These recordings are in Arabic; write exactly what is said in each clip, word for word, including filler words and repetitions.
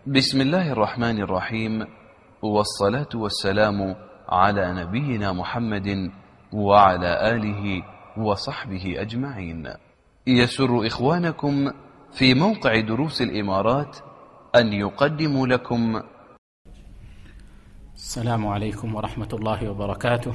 بسم الله الرحمن الرحيم، والصلاة والسلام على نبينا محمد وعلى آله وصحبه أجمعين. يسر إخوانكم في موقع دروس الإمارات أن يقدموا لكم. السلام عليكم ورحمة الله وبركاته.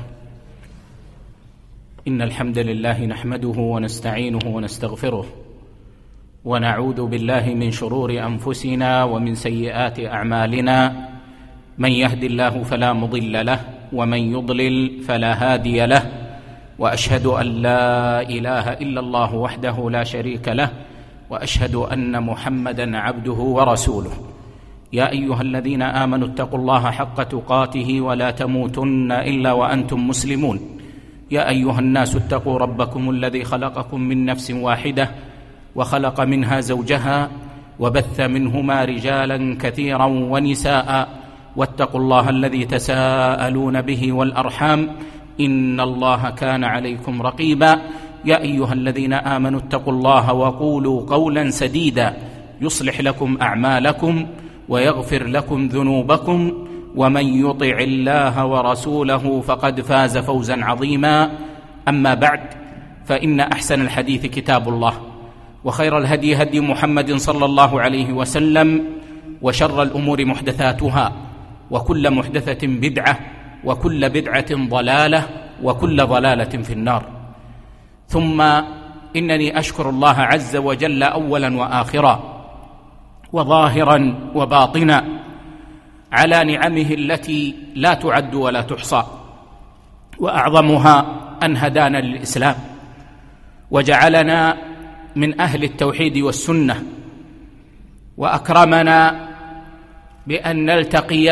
إن الحمد لله نحمده ونستعينه ونستغفره، ونعوذ بالله من شرور أنفسنا ومن سيئات أعمالنا. من يهد الله فلا مضل له، ومن يضلل فلا هادي له، وأشهد أن لا إله إلا الله وحده لا شريك له، وأشهد أن محمدًا عبده ورسوله. يا أيها الذين آمنوا اتقوا الله حق تقاته ولا تموتن إلا وأنتم مسلمون. يا أيها الناس اتقوا ربكم الذي خلقكم من نفس واحدة وخلق منها زوجها وبث منهما رجالا كثيرا ونساء، واتقوا الله الذي تساءلون به والأرحام إن الله كان عليكم رقيبا. يا أيها الذين آمنوا اتقوا الله وقولوا قولا سديدا يصلح لكم أعمالكم ويغفر لكم ذنوبكم، ومن يطع الله ورسوله فقد فاز فوزا عظيما. أما بعد، فإن أحسن الحديث كتاب الله، وخير الهدي هدي محمد صلى الله عليه وسلم، وشر الأمور محدثاتها، وكل محدثة بدعة، وكل بدعة ضلالة، وكل ضلالة في النار. ثم إنني أشكر الله عز وجل أولا وآخرا وظاهرا وباطنا على نعمه التي لا تعد ولا تحصى، وأعظمها أن هدانا للإسلام وجعلنا من أهل التوحيد والسنة، وأكرمنا بأن نلتقي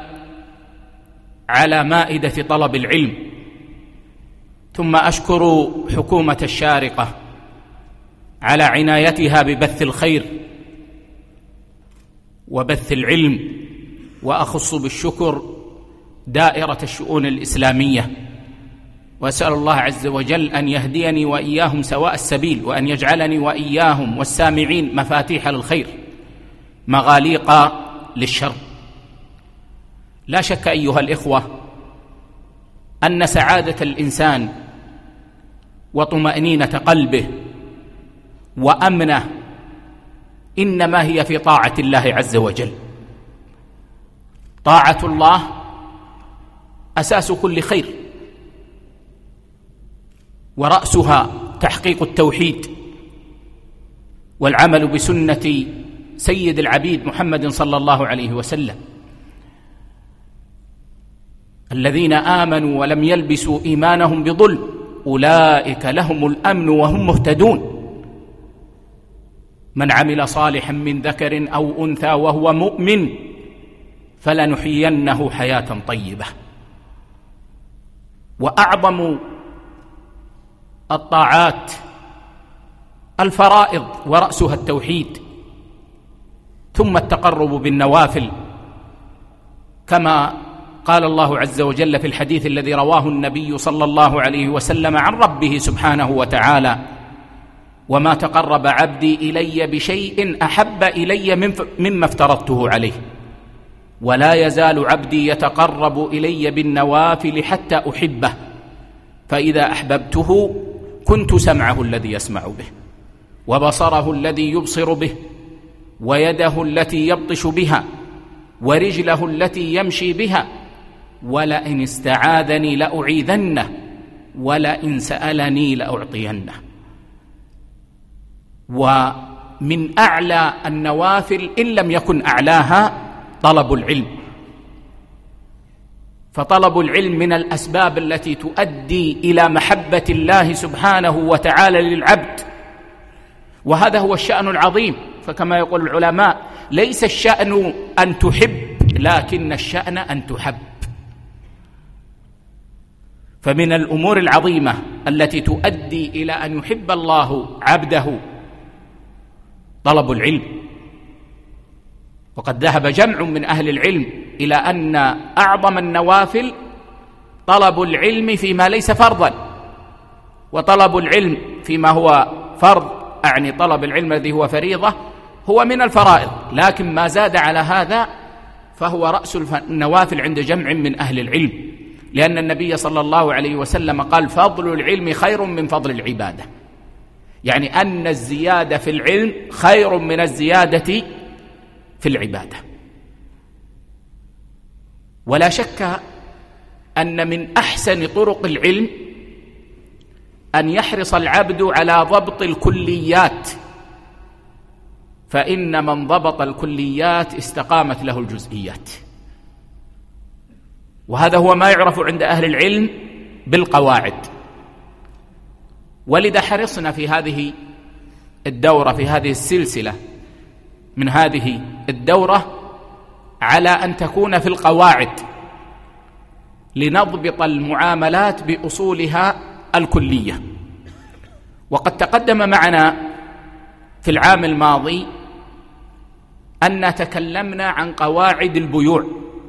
على مائدة طلب العلم. ثم أشكر حكومة الشارقة على عنايتها ببث الخير وبث العلم، وأخص بالشكر دائرة الشؤون الإسلامية، وأسأل الله عز وجل أن يهديني وإياهم سواء السبيل، وأن يجعلني وإياهم والسامعين مفاتيح للخير مغاليق للشر. لا شك أيها الإخوة أن سعادة الإنسان وطمأنينة قلبه وأمنه إنما هي في طاعة الله عز وجل. طاعة الله أساس كل خير، ورأسها تحقيق التوحيد والعمل بسنة سيد العبيد محمد صلى الله عليه وسلم. الذين آمنوا ولم يلبسوا إيمانهم بظلم أولئك لهم الأمن وهم مهتدون. من عمل صالحا من ذكر أو أنثى وهو مؤمن فلنحيينه حياة طيبة. وأعظم الطاعات الفرائض، ورأسها التوحيد، ثم التقرب بالنوافل، كما قال الله عز وجل في الحديث الذي رواه النبي صلى الله عليه وسلم عن ربه سبحانه وتعالى: وما تقرب عبدي إلي بشيء أحب إلي مما افترضته عليه، ولا يزال عبدي يتقرب إلي بالنوافل حتى أحبه، فإذا أحببته كنت سمعه الذي يسمع به، وبصره الذي يبصر به، ويده التي يبطش بها، ورجله التي يمشي بها، ولئن استعاذني لأعيذنه، ولئن سألني لأعطينه. ومن أعلى النوافل إن لم يكن أعلاها طلب العلم، فطلب العلم من الأسباب التي تؤدي إلى محبة الله سبحانه وتعالى للعبد، وهذا هو الشأن العظيم. فكما يقول العلماء: ليس الشأن أن تحب، لكن الشأن أن تحب. فمن الأمور العظيمة التي تؤدي إلى أن يحب الله عبده طلب العلم. وقد ذهب جمع من أهل العلم إلى أن أعظم النوافل طلب العلم فيما ليس فرضا، وطلب العلم فيما هو فرض، أعني طلب العلم الذي هو فريضة، هو من الفرائض، لكن ما زاد على هذا فهو رأس النوافل عند جمع من أهل العلم، لأن النبي صلى الله عليه وسلم قال: فضل العلم خير من فضل العبادة، يعني أن الزيادة في العلم خير من الزيادة في العبادة. ولا شك أن من أحسن طرق العلم أن يحرص العبد على ضبط الكليات، فإن من ضبط الكليات استقامت له الجزئيات، وهذا هو ما يعرف عند أهل العلم بالقواعد. ولذا حرصنا في هذه الدورة، في هذه السلسلة من هذه الدورة، على أن تكون في القواعد، لنضبط المعاملات بأصولها الكلية. وقد تقدم معنا في العام الماضي أن تكلمنا عن قواعد البيوع،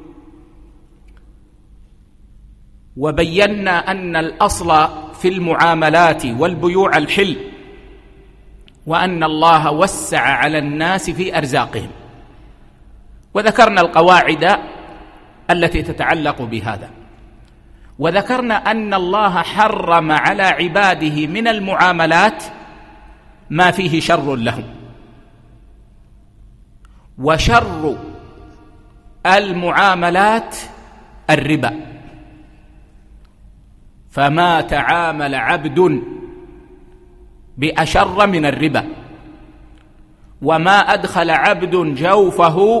وبينا أن الأصل في المعاملات والبيوع الحل، وأن الله وسع على الناس في أرزاقهم، وذكرنا القواعد التي تتعلق بهذا، وذكرنا أن الله حرم على عباده من المعاملات ما فيه شر لهم، وشر المعاملات الربا، فما تعامل عبد بأشر من الربا، وما أدخل عبد جوفه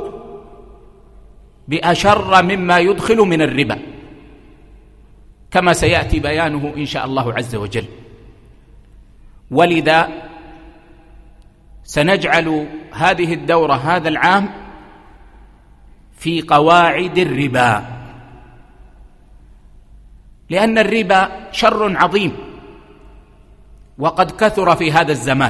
بأشر مما يدخل من الربا، كما سيأتي بيانه إن شاء الله عز وجل. ولذا سنجعل هذه الدورة هذا العام في قواعد الربا، لأن الربا شر عظيم وقد كثر في هذا الزمان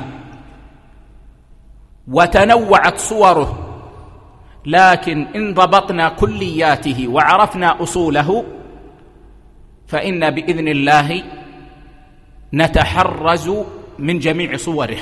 وتنوعت صوره، لكن إن ضبطنا كلياته وعرفنا أصوله فإن بإذن الله نتحرز من جميع صوره.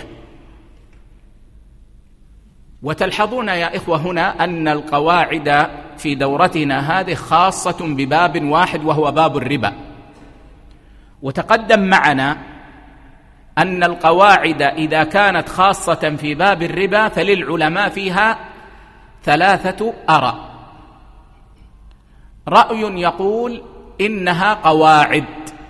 وتلحظون يا إخوة هنا أن القواعد في دورتنا هذه خاصة بباب واحد، وهو باب الربا. وتقدم معنا أن القواعد إذا كانت خاصة في باب الربا فللعلماء فيها ثلاثة آراء. رأي يقول إنها قواعد،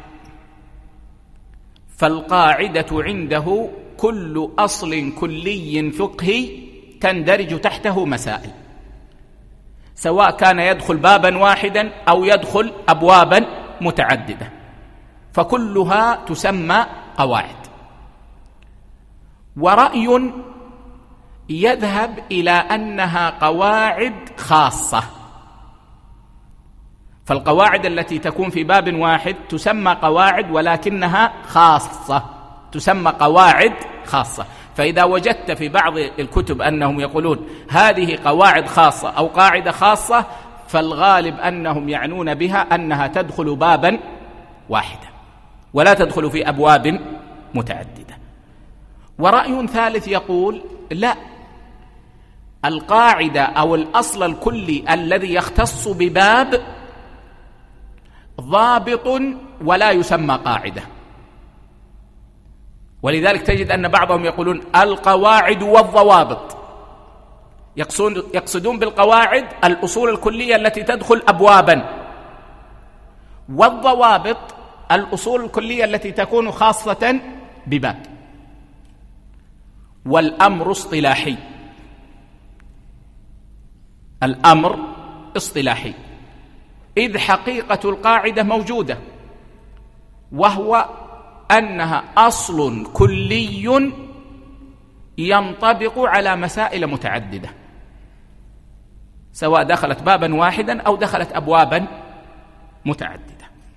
فالقاعدة عنده كل أصل كلي فقهي تندرج تحته مسائل، سواء كان يدخل بابا واحدا أو يدخل أبوابا متعددة، فكلها تسمى قواعد. ورأي يذهب إلى أنها قواعد خاصة، فالقواعد التي تكون في باب واحد تسمى قواعد ولكنها خاصة، تسمى قواعد خاصة. فإذا وجدت في بعض الكتب أنهم يقولون هذه قواعد خاصة أو قاعدة خاصة، فالغالب أنهم يعنون بها أنها تدخل بابا واحدا ولا تدخل في أبواب متعددة. ورأي ثالث يقول لا، القاعدة أو الأصل الكلي الذي يختص بباب ضابط ولا يسمى قاعدة. ولذلك تجد أن بعضهم يقولون القواعد والضوابط، يقصدون بالقواعد الأصول الكلية التي تدخل أبوابا، والضوابط الأصول الكلية التي تكون خاصة بباب. والأمر اصطلاحي، الأمر اصطلاحي، إذ حقيقة القاعدة موجودة، وهو أنها أصل كلي ينطبق على مسائل متعددة، سواء دخلت بابا واحدا أو دخلت أبوابا متعددة.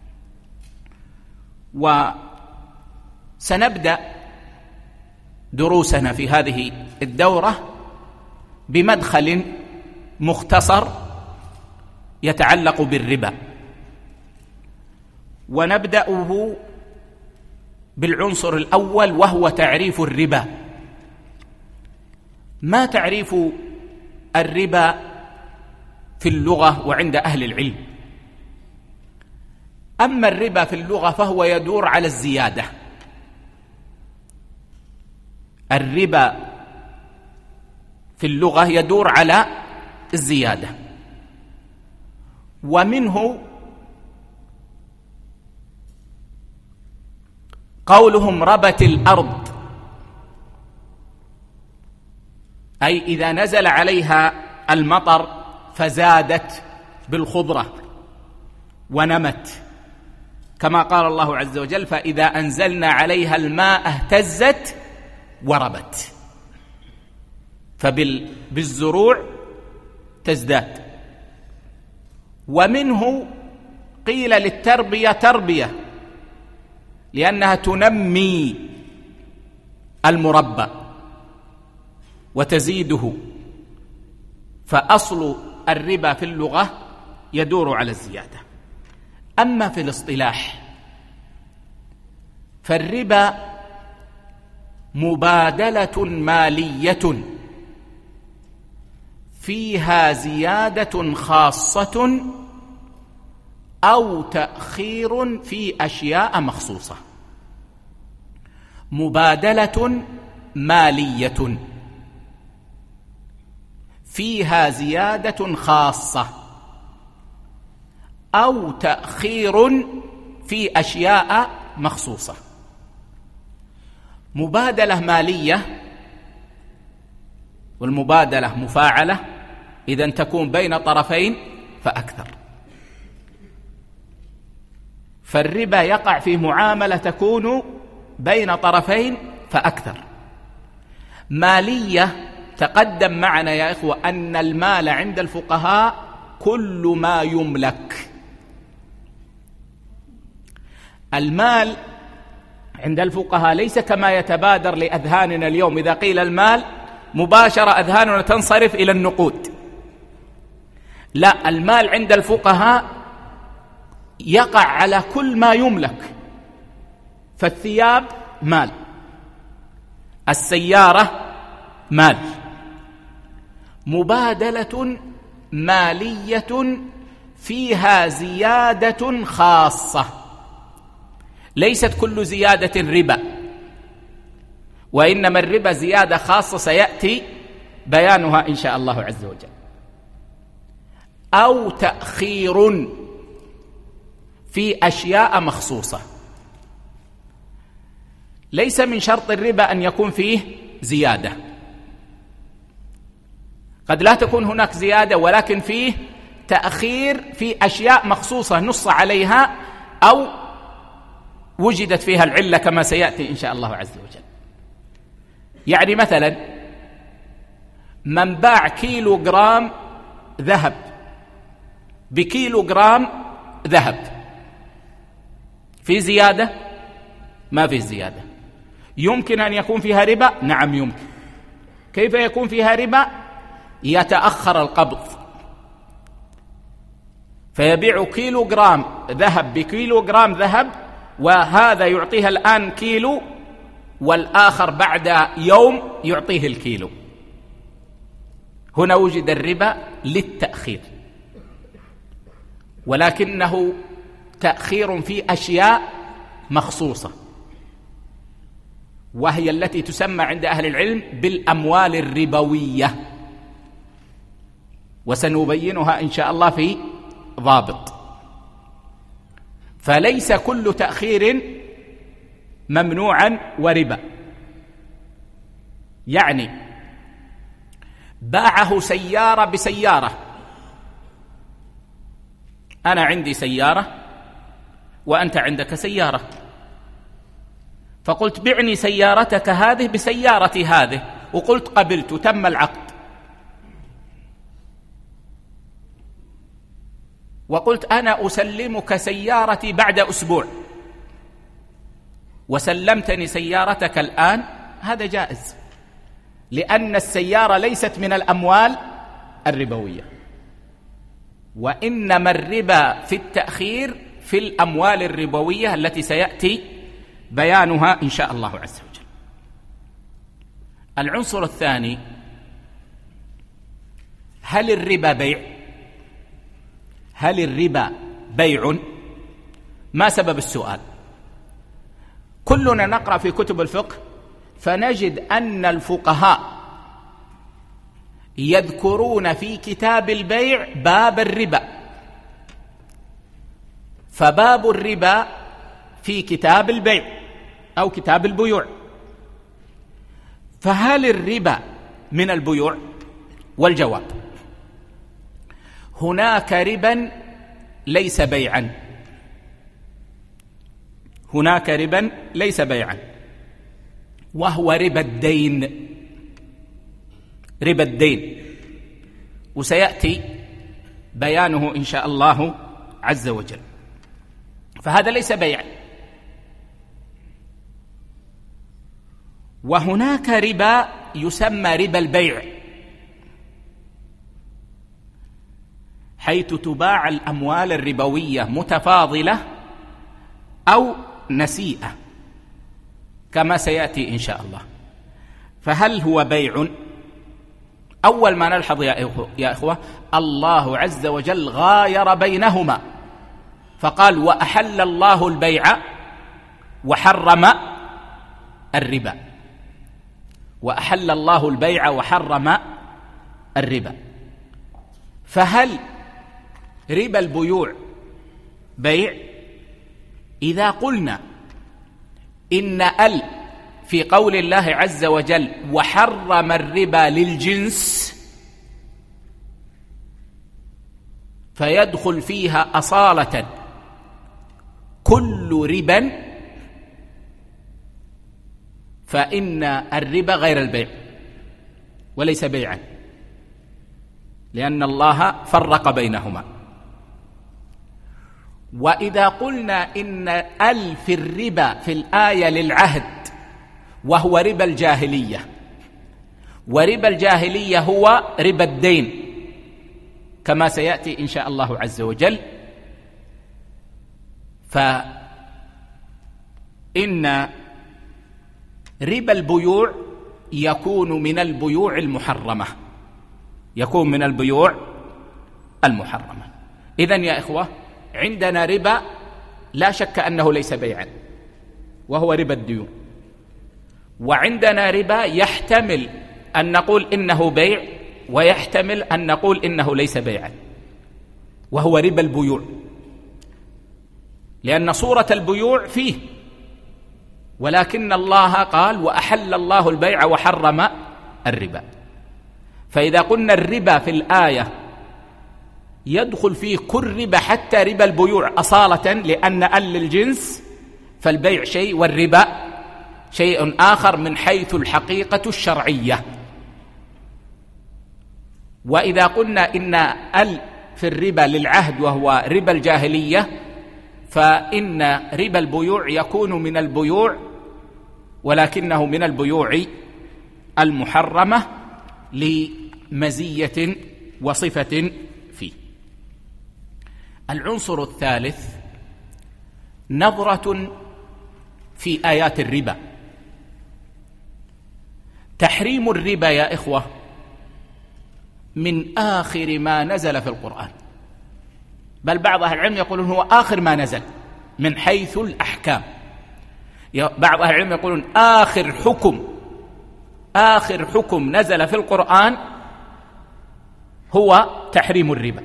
وسنبدأ دروسنا في هذه الدورة بمدخل مختصر يتعلق بالربا، ونبدأه بالعنصر الأول وهو تعريف الربا. ما تعريف الربا في اللغة وعند أهل العلم؟ أما الربا في اللغة فهو يدور على الزيادة. الربا في اللغة يدور على الزيادة، ومنه قولهم ربت الأرض، أي إذا نزل عليها المطر فزادت بالخضرة ونمت، كما قال الله عز وجل فإذا أنزلنا عليها الماء اهتزت وربت، فبالزروع تزداد. ومنه قيل للتربية تربية لأنها تنمي المربى وتزيده، فأصل الربا في اللغة يدور على الزيادة. أما في الاصطلاح فالربا مبادلة مالية فيها زيادة خاصة أو تأخير في أشياء مخصوصة. مبادلة مالية فيها زيادة خاصة أو تأخير في أشياء مخصوصة. مبادلة مالية، والمبادلة مفاعلة إذن تكون بين طرفين فأكثر، فالربا يقع في معاملة تكون بين طرفين فأكثر. مالية تقدم معنا يا إخوة أن المال عند الفقهاء كل ما يملك. المال عند الفقهاء ليس كما يتبادر لأذهاننا اليوم، إذا قيل المال مباشرة أذهاننا تنصرف إلى النقود. لا، المال عند الفقهاء يقع على كل ما يملك، فالثياب مال، السيارة مال. مبادلة مالية فيها زيادة خاصة، ليست كل زيادة ربا، وإنما الربا زيادة خاصة سيأتي بيانها إن شاء الله عز وجل. أو تأخير في أشياء مخصوصة. ليس من شرط الربا أن يكون فيه زيادة، قد لا تكون هناك زيادة ولكن فيه تأخير في أشياء مخصوصة نص عليها أو وجدت فيها العلة كما سيأتي إن شاء الله عز وجل. يعني مثلا من باع كيلو جرام ذهب بكيلو جرام ذهب، في زيادة؟ ما في زيادة. يمكن أن يكون فيها ربا؟ نعم يمكن. كيف يكون فيها ربا؟ يتأخر القبض، فيبيع كيلو جرام ذهب بكيلو جرام ذهب، وهذا يعطيها الآن كيلو والآخر بعد يوم يعطيه الكيلو. هنا وجد الربا للتأخير، ولكنه تأخير في أشياء مخصوصة، وهي التي تسمى عند أهل العلم بالأموال الربوية، وسنبينها إن شاء الله في ضابط. فليس كل تأخير ممنوعا وربا. يعني باعه سيارة بسيارة، أنا عندي سيارة وأنت عندك سيارة، فقلت بعني سيارتك هذه بسيارتي هذه، وقلت قبلت، تم العقد. وقلت أنا أسلمك سيارتي بعد أسبوع، وسلمتني سيارتك الآن، هذا جائز، لأن السيارة ليست من الأموال الربوية، وإنما الربا في التأخير في الأموال الربوية التي سيأتي بيانها إن شاء الله عز وجل. العنصر الثاني هل الربا بيع؟ هل الربا بيع؟ ما سبب السؤال؟ كلنا نقرأ في كتب الفقه فنجد أن الفقهاء يذكرون في كتاب البيع باب الربا، فباب الربا في كتاب البيع أو كتاب البيوع، فهل الربا من البيوع؟ والجواب: هناك ربا ليس بيعا، هناك ربا ليس بيعا وهو ربا الدين، ربا الدين، وسيأتي بيانه إن شاء الله عز وجل. فهذا ليس بيعا. وهناك ربا يسمى ربا البيع، حيث تباع الأموال الربوية متفاضلة أو نسيئة كما سيأتي إن شاء الله. فهل هو بيع؟ أول ما نلحظ يا إخوة الله عز وجل غاير بينهما فقال: وأحل الله البيع وحرم الربا. وأحل الله البيع وحرم الربا. فهل ربا البيوع بيع؟ إذا قلنا إن ال في قول الله عز وجل وحرم الربا للجنس فيدخل فيها أصالة كل ربا، فإن الربا غير البيع وليس بيعا، لأن الله فرق بينهما. وإذا قلنا إن ال في الربا في الآية للعهد وهو ربا الجاهلية، وربا الجاهلية هو ربا الدين كما سيأتي إن شاء الله عز وجل، فإن ربا البيوع يكون من البيوع المحرمة، يكون من البيوع المحرمة. إذن يا إخوة عندنا ربا لا شك أنه ليس بيعا وهو ربا الديون، وعندنا ربا يحتمل أن نقول إنه بيع ويحتمل أن نقول إنه ليس بيعا وهو ربا البيوع، لأن صورة البيوع فيه، ولكن الله قال وأحل الله البيع وحرم الربا. فإذا قلنا الربا في الآية يدخل فيه كل ربا حتى ربا البيوع أصالة، لأن ال للجنس، فالبيع شيء والربا شيء آخر من حيث الحقيقة الشرعية. وإذا قلنا إن ال في الربا للعهد وهو ربا الجاهلية، فإن ربا البيوع يكون من البيوع ولكنه من البيوع المحرمة لمزية وصفة فيه. العنصر الثالث نظرة في آيات الربا. تحريم الربا يا إخوة من آخر ما نزل في القرآن، بل بعض أهل العلم يقولون هو آخر ما نزل من حيث الأحكام. بعض أهل العلم يقولون آخر حكم آخر حكم نزل في القرآن هو تحريم الربا،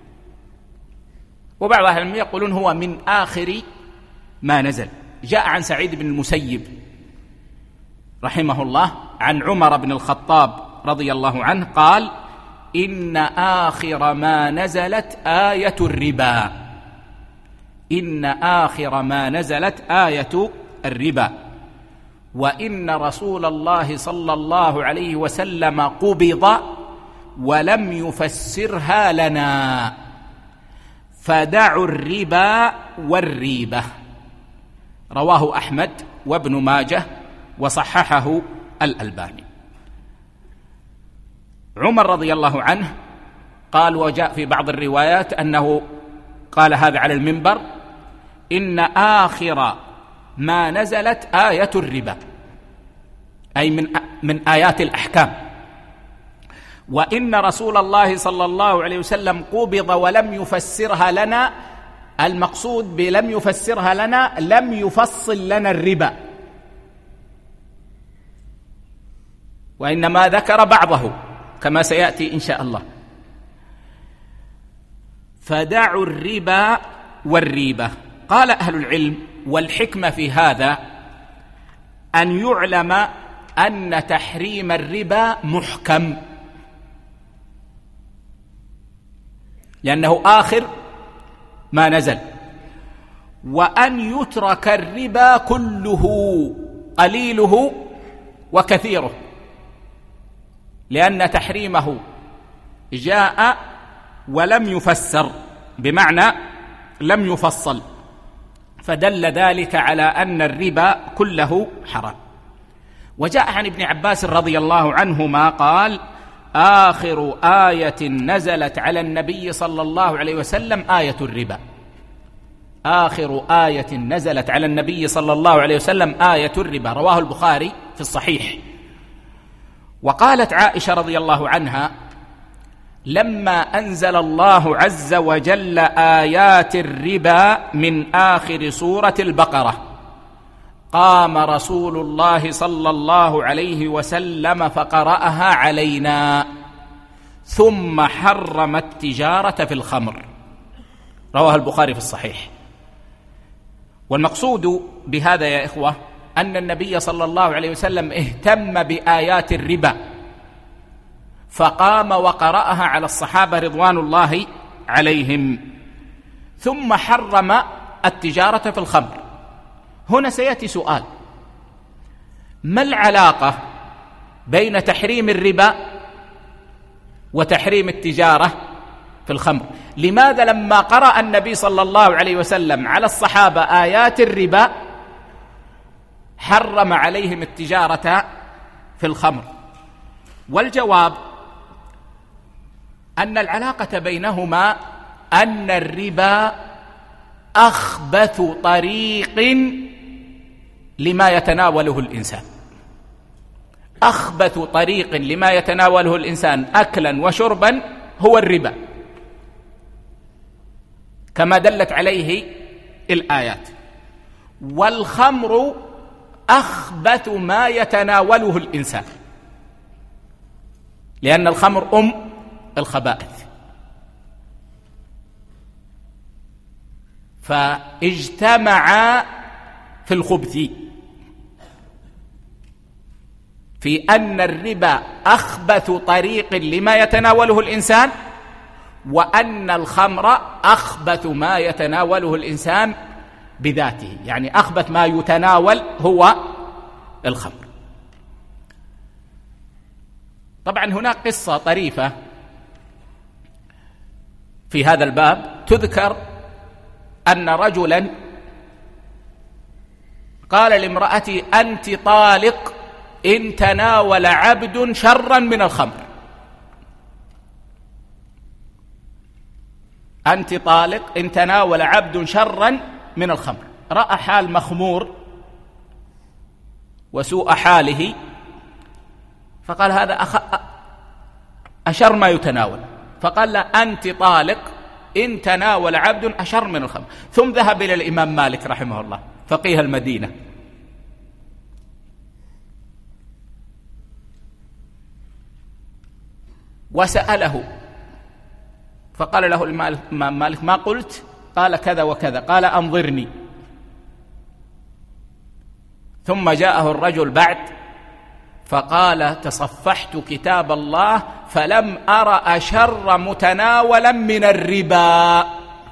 وبعض أهل العلم يقولون هو من آخر ما نزل. جاء عن سعيد بن المسيب رحمه الله عن عمر بن الخطاب رضي الله عنه قال: إن آخر ما نزلت آية الربا، إن آخر ما نزلت آية الربا، وإن رسول الله صلى الله عليه وسلم قبض ولم يفسرها لنا، فدعوا الربا والريبة. رواه أحمد وابن ماجه وصححه الألباني. عمر رضي الله عنه قال، وجاء في بعض الروايات أنه قال هذا على المنبر: إن آخر ما نزلت آية الربا، أي من من آيات الأحكام. وإن رسول الله صلى الله عليه وسلم قبض ولم يفسرها لنا، المقصود بلم يفسرها لنا لم يفصل لنا الربا، وإنما ذكر بعضه كما سيأتي إن شاء الله. فدعوا الربا والريبة. قال أهل العلم: والحكمة في هذا أن يعلم أن تحريم الربا محكم، لأنه آخر ما نزل، وأن يترك الربا كله قليله وكثيره، لأن تحريمه جاء ولم يفسر، بمعنى لم يفصل، فدل ذلك على أن الربا كله حرام. وجاء عن ابن عباس رضي الله عنهما قال: آخر آية نزلت على النبي صلى الله عليه وسلم آية الربا. آخر آية نزلت على النبي صلى الله عليه وسلم آية الربا، رواه البخاري في الصحيح. وقالت عائشة رضي الله عنها: لما أنزل الله عز وجل آيات الربا من آخر سورة البقرة قام رسول الله صلى الله عليه وسلم فقرأها علينا، ثم حرم التجارة في الخمر، رواه البخاري في الصحيح. والمقصود بهذا يا إخوة أن النبي صلى الله عليه وسلم اهتم بآيات الربا، فقام وقرأها على الصحابة رضوان الله عليهم، ثم حرم التجارة في الخمر. هنا سيأتي سؤال: ما العلاقة بين تحريم الربا وتحريم التجارة في الخمر؟ لماذا لما قرأ النبي صلى الله عليه وسلم على الصحابة آيات الربا حرم عليهم التجارة في الخمر؟ والجواب أن العلاقة بينهما أن الربا أخبث طريق لما يتناوله الإنسان، أخبث طريق لما يتناوله الإنسان أكلا وشربا هو الربا، كما دلت عليه الآيات. والخمر أخبث ما يتناوله الإنسان، لأن الخمر أم الخبائث. فاجتمعا في الخبث، في أن الربا أخبث طريق لما يتناوله الإنسان، وأن الخمر أخبث ما يتناوله الإنسان بذاته، يعني أخبث ما يتناول هو الخمر. طبعا هناك قصة طريفة في هذا الباب، تذكر أن رجلا قال لامرأتي: أنت طالق إن تناول عبد شرا من الخمر. أنت طالق إن تناول عبد شرا من الخمر. رأى حال مخمور وسوء حاله، فقال: هذا أخ... أشر ما يتناول، فقال له: أنت طالق إن تناول عبد أشر من الخمر. ثم ذهب إلى الإمام مالك رحمه الله فقيه المدينة، وسأله، فقال له الإمام مالك: ما قلت؟ قال: كذا وكذا. قال: أنظرني. ثم جاءه الرجل بعد فقال: تصفحت كتاب الله فلم أرى أشر متناولا من الربا،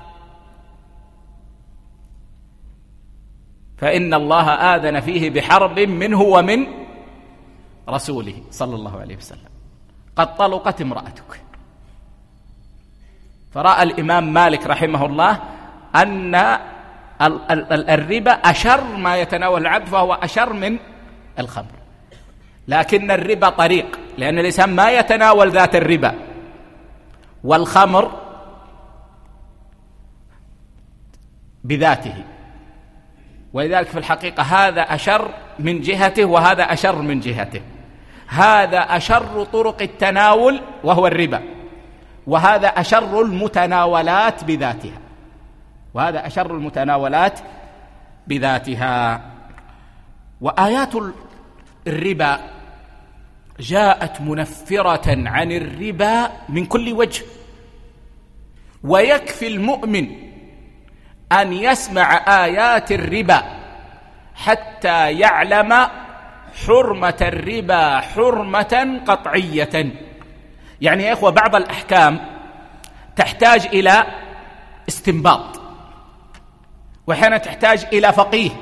فإن الله آذن فيه بحرب منه ومن رسوله صلى الله عليه وسلم، قد طلقت امرأتك. فرأى الإمام مالك رحمه الله أن الربا أشر ما يتناول العبد، فهو أشر من الخمر، لكن الربا طريق، لأن الإنسان ما يتناول ذات الربا، والخمر بذاته، ولذلك في الحقيقة هذا أشر من جهته وهذا أشر من جهته. هذا أشر طرق التناول وهو الربا، وهذا أشر المتناولات بذاتها، وهذا أشر المتناولات بذاتها. وآيات الربا جاءت منفرة عن الربا من كل وجه، ويكفي المؤمن أن يسمع آيات الربا حتى يعلم حرمة الربا حرمة قطعية. يعني يا إخوة بعض الأحكام تحتاج إلى استنباط، وأحيانا تحتاج إلى فقيه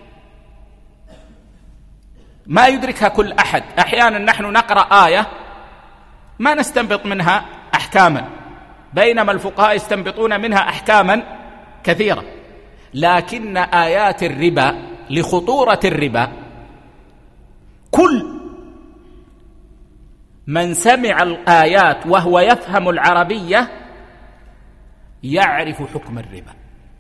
ما يدركها كل أحد. أحيانا نحن نقرأ آية ما نستنبط منها أحكاما، بينما الفقهاء يستنبطون منها أحكاما كثيرة. لكن آيات الربا لخطورة الربا كل من سمع الآيات وهو يفهم العربية يعرف حكم الربا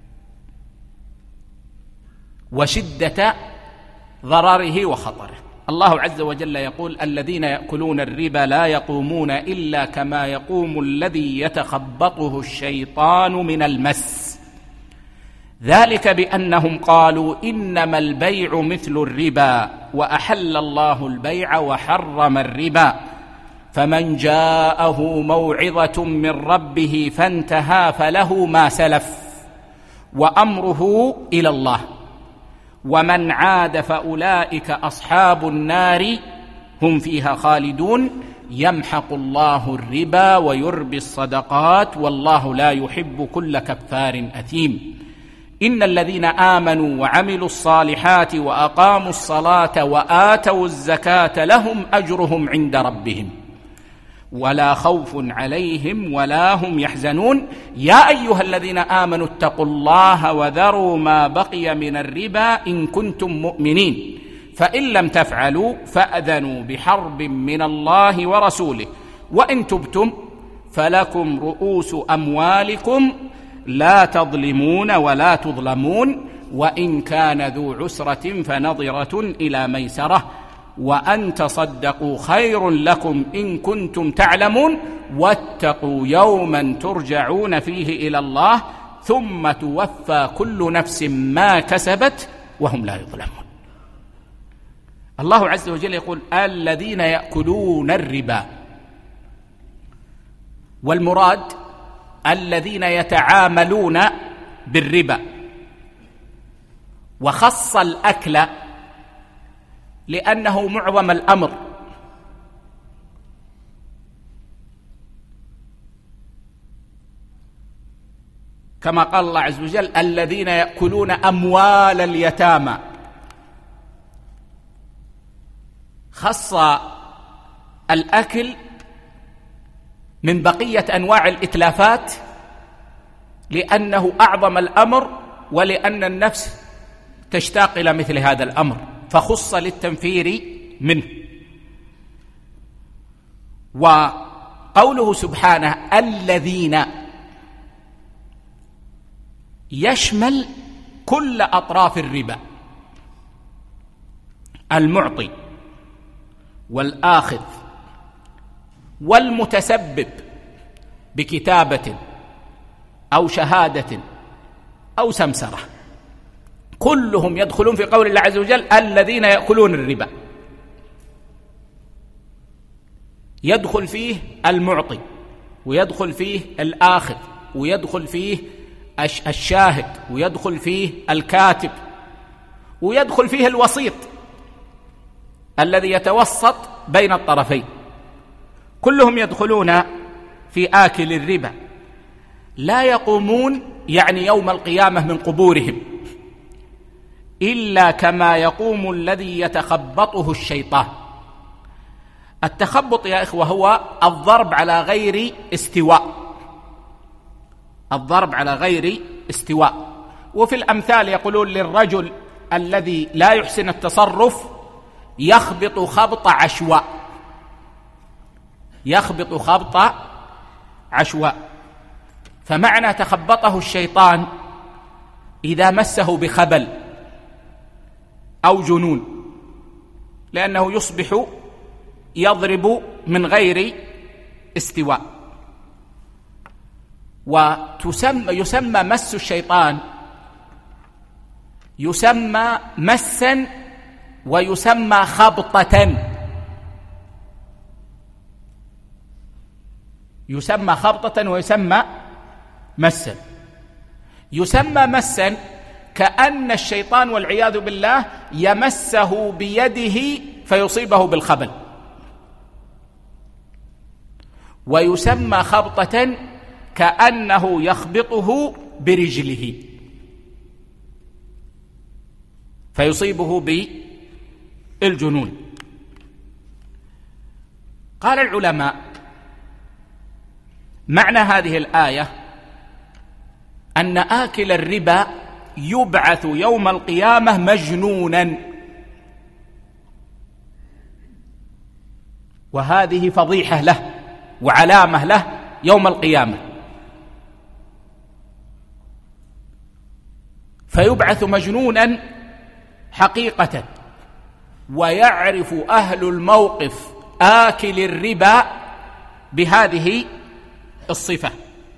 وشدة ضرره وخطره. الله عز وجل يقول: الذين يأكلون الربا لا يقومون إلا كما يقوم الذي يتخبطه الشيطان من المس، ذلك بأنهم قالوا إنما البيع مثل الربا وأحل الله البيع وحرم الربا، فمن جاءه موعظة من ربه فانتهى فله ما سلف وأمره إلى الله، ومن عاد فأولئك أصحاب النار هم فيها خالدون، يمحق الله الربا ويربي الصدقات والله لا يحب كل كفار أثيم. إن الذين آمنوا وعملوا الصالحات وأقاموا الصلاة وآتوا الزكاة لهم أجرهم عند ربهم ولا خوف عليهم ولا هم يحزنون. يا أيها الذين آمنوا اتقوا الله وذروا ما بقي من الربا إن كنتم مؤمنين، فإن لم تفعلوا فأذنوا بحرب من الله ورسوله، وإن تبتم فلكم رؤوس أموالكم لا تظلمون ولا تظلمون، وإن كان ذو عسرة فنظرة إلى ميسرة، وأن تصدقوا خير لكم إن كنتم تعلمون، واتقوا يوما ترجعون فيه إلى الله ثم توفى كل نفس ما كسبت وهم لا يظلمون. الله عز وجل يقول: الذين يأكلون الربا، والمراد الذين يتعاملون بالربا، وخص الأكل لأنه معظم الأمر. كما قال الله عز وجل: الذين يأكلون أموال اليتامى، خص الأكل من بقية أنواع الإتلافات لأنه أعظم الأمر، ولأن النفس تشتاق إلى مثل هذا الأمر، فخص للتنفير منه. وقوله سبحانه الذين يشمل كل أطراف الربا، المعطي والآخذ والمتسبب بكتابة أو شهادة أو سمسرة، كلهم يدخلون في قول الله عز وجل الذين يأكلون الربا. يدخل فيه المعطي، ويدخل فيه الآخذ، ويدخل فيه الشاهد، ويدخل فيه الكاتب، ويدخل فيه الوسيط الذي يتوسط بين الطرفين، كلهم يدخلون في آكل الربا. لا يقومون يعني يوم القيامة من قبورهم إلا كما يقوم الذي يتخبطه الشيطان. التخبط يا إخوة هو الضرب على غير استواء، الضرب على غير استواء. وفي الأمثال يقولون للرجل الذي لا يحسن التصرف يخبط خبط عشواء، يخبط خبط عشواء. فمعنى تخبطه الشيطان إذا مسه بخبل أو جنون، لأنه يصبح يضرب من غير استواء. وتسمى يسمى مس الشيطان يسمى مسا ويسمى خبطة، يسمى خبطة ويسمى مسا. يسمى مسا كأن الشيطان والعياذ بالله يمسه بيده فيصيبه بالخبل، ويسمى خبطة كأنه يخبطه برجله فيصيبه بالجنون. قال العلماء معنى هذه الآية أن آكل الربا يبعث يوم القيامة مجنونا، وهذه فضيحة له وعلامة له يوم القيامة، فيبعث مجنونا حقيقة. ويعرف أهل الموقف آكل الربا بهذه الصفة،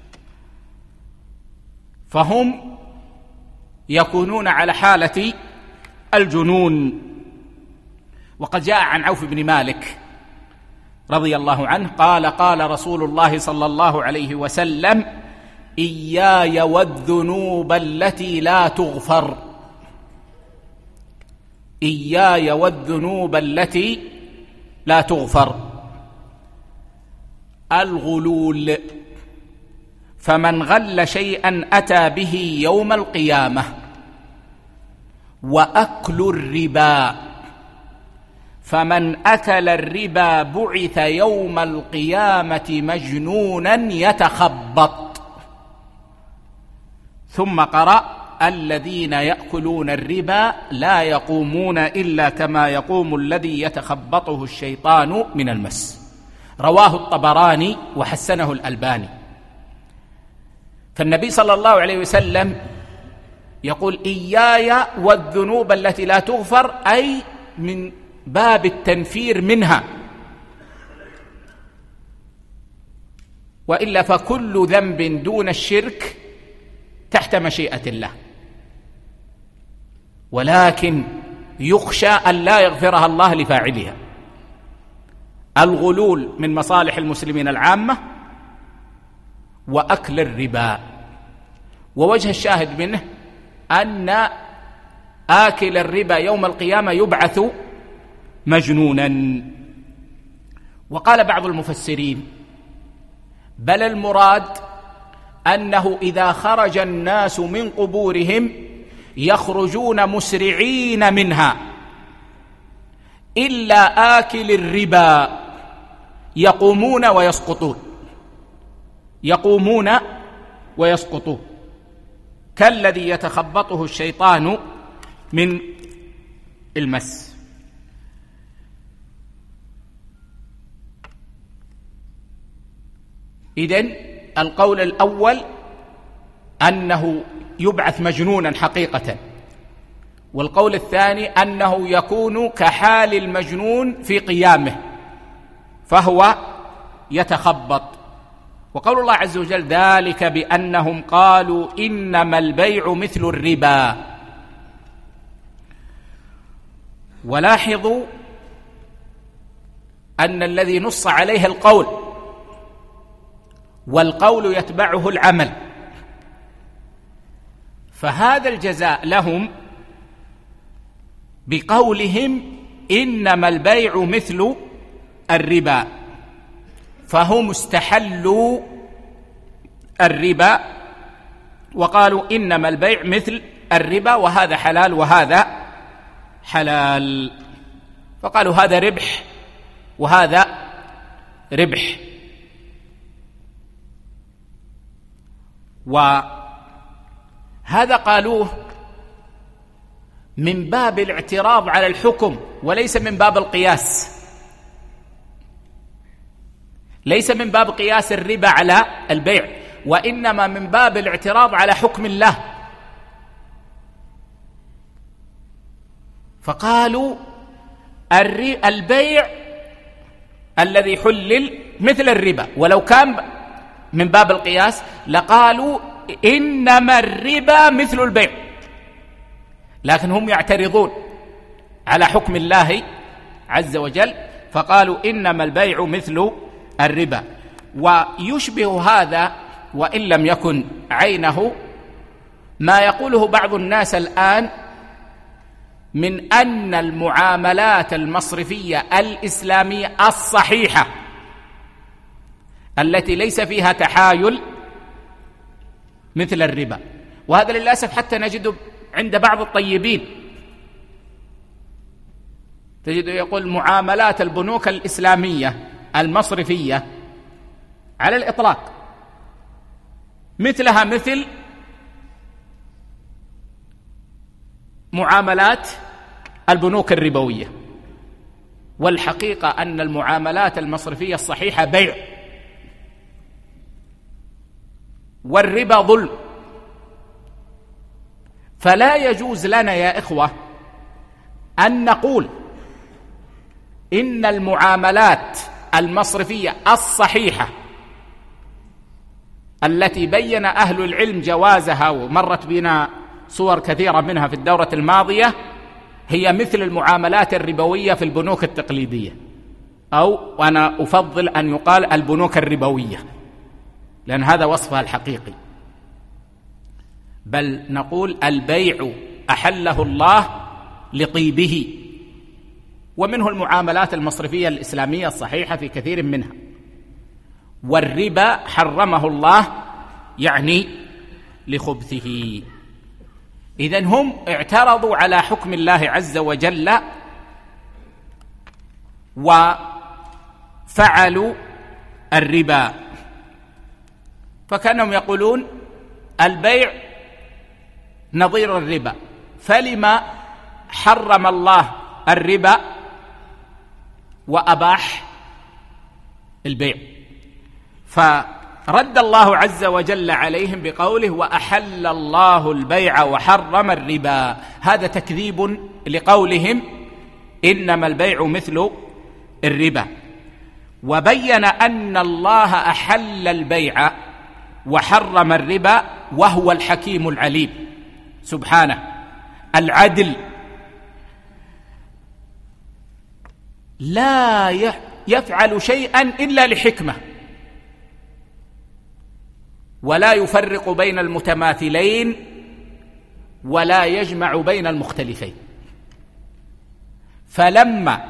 فهم يكونون على حالة الجنون. وقد جاء عن عوف بن مالك رضي الله عنه قال قال رسول الله صلى الله عليه وسلم: إياي والذنوب التي لا تغفر، إياي والذنوب التي لا تغفر. الغلول، فمن غل شيئا أتى به يوم القيامة. وأكل الربا، فمن أكل الربا بعث يوم القيامة مجنونا يتخبط. ثم قرأ: الذين يأكلون الربا لا يقومون إلا كما يقوم الذي يتخبطه الشيطان من المس. رواه الطبراني وحسنه الألباني. فالنبي صلى الله عليه وسلم يقول: إياي والذنوب التي لا تغفر، أي من باب التنفير منها، وإلا فكل ذنب دون الشرك تحت مشيئة الله، ولكن يخشى أن لا يغفرها الله لفاعلها. الغلول من مصالح المسلمين العامة، وأكل الربا. ووجه الشاهد منه أن آكل الربا يوم القيامة يبعث مجنونا. وقال بعض المفسرين: بل المراد أنه إذا خرج الناس من قبورهم يخرجون مسرعين منها، إلا آكل الربا يقومون ويسقطون، يقومون ويسقطون كالذي يتخبطه الشيطان من المس. إذن القول الأول أنه يبعث مجنونا حقيقة، والقول الثاني أنه يكون كحال المجنون في قيامه فهو يتخبط. وقول الله عز وجل: ذلك بأنهم قالوا إنما البيع مثل الربا. ولاحظوا أن الذي نص عليه القول، والقول يتبعه العمل، فهذا الجزاء لهم بقولهم إنما البيع مثل الربا، فهم استحلوا الربا وقالوا إنما البيع مثل الربا، وهذا حلال وهذا حلال، فقالوا هذا ربح وهذا ربح. وهذا قالوه من باب الاعتراض على الحكم، وليس من باب القياس، ليس من باب قياس الربا على البيع، وإنما من باب الاعتراض على حكم الله. فقالوا البيع الذي حلل مثل الربا، ولو كان من باب القياس لقالوا إنما الربا مثل البيع، لكن هم يعترضون على حكم الله عز وجل فقالوا إنما البيع مثل الربا. ويشبه هذا وإن لم يكن عينه ما يقوله بعض الناس الآن من أن المعاملات المصرفية الإسلامية الصحيحة التي ليس فيها تحايل مثل الربا. وهذا للأسف حتى نجده عند بعض الطيبين، تجد يقول معاملات البنوك الإسلامية المصرفية على الإطلاق مثلها مثل معاملات البنوك الربوية، والحقيقة أن المعاملات المصرفية الصحيحة بيع، والربا ظلم. فلا يجوز لنا يا إخوة أن نقول إن المعاملات المصرفية الصحيحة التي بين أهل العلم جوازها ومرت بنا صور كثيرة منها في الدورة الماضية هي مثل المعاملات الربوية في البنوك التقليدية، أو أنا أفضل أن يقال البنوك الربوية، لأن هذا وصفها الحقيقي. بل نقول البيع أحله الله لطيبه، ومنه المعاملات المصرفية الإسلامية الصحيحة في كثير منها، والربا حرمه الله يعني لخبثه. إذن هم اعترضوا على حكم الله عز وجل وفعلوا الربا، فكانهم يقولون البيع نظير الربا، فلما حرم الله الربا وأباح البيع؟ فرد الله عز وجل عليهم بقوله وأحل الله البيع وحرم الربا. هذا تكذيب لقولهم إنما البيع مثل الربا، وبين أن الله أحل البيع وحرم الربا وهو الحكيم العليم سبحانه العدل، لا يفعل شيئا إلا لحكمة، ولا يفرق بين المتماثلين ولا يجمع بين المختلفين. فلما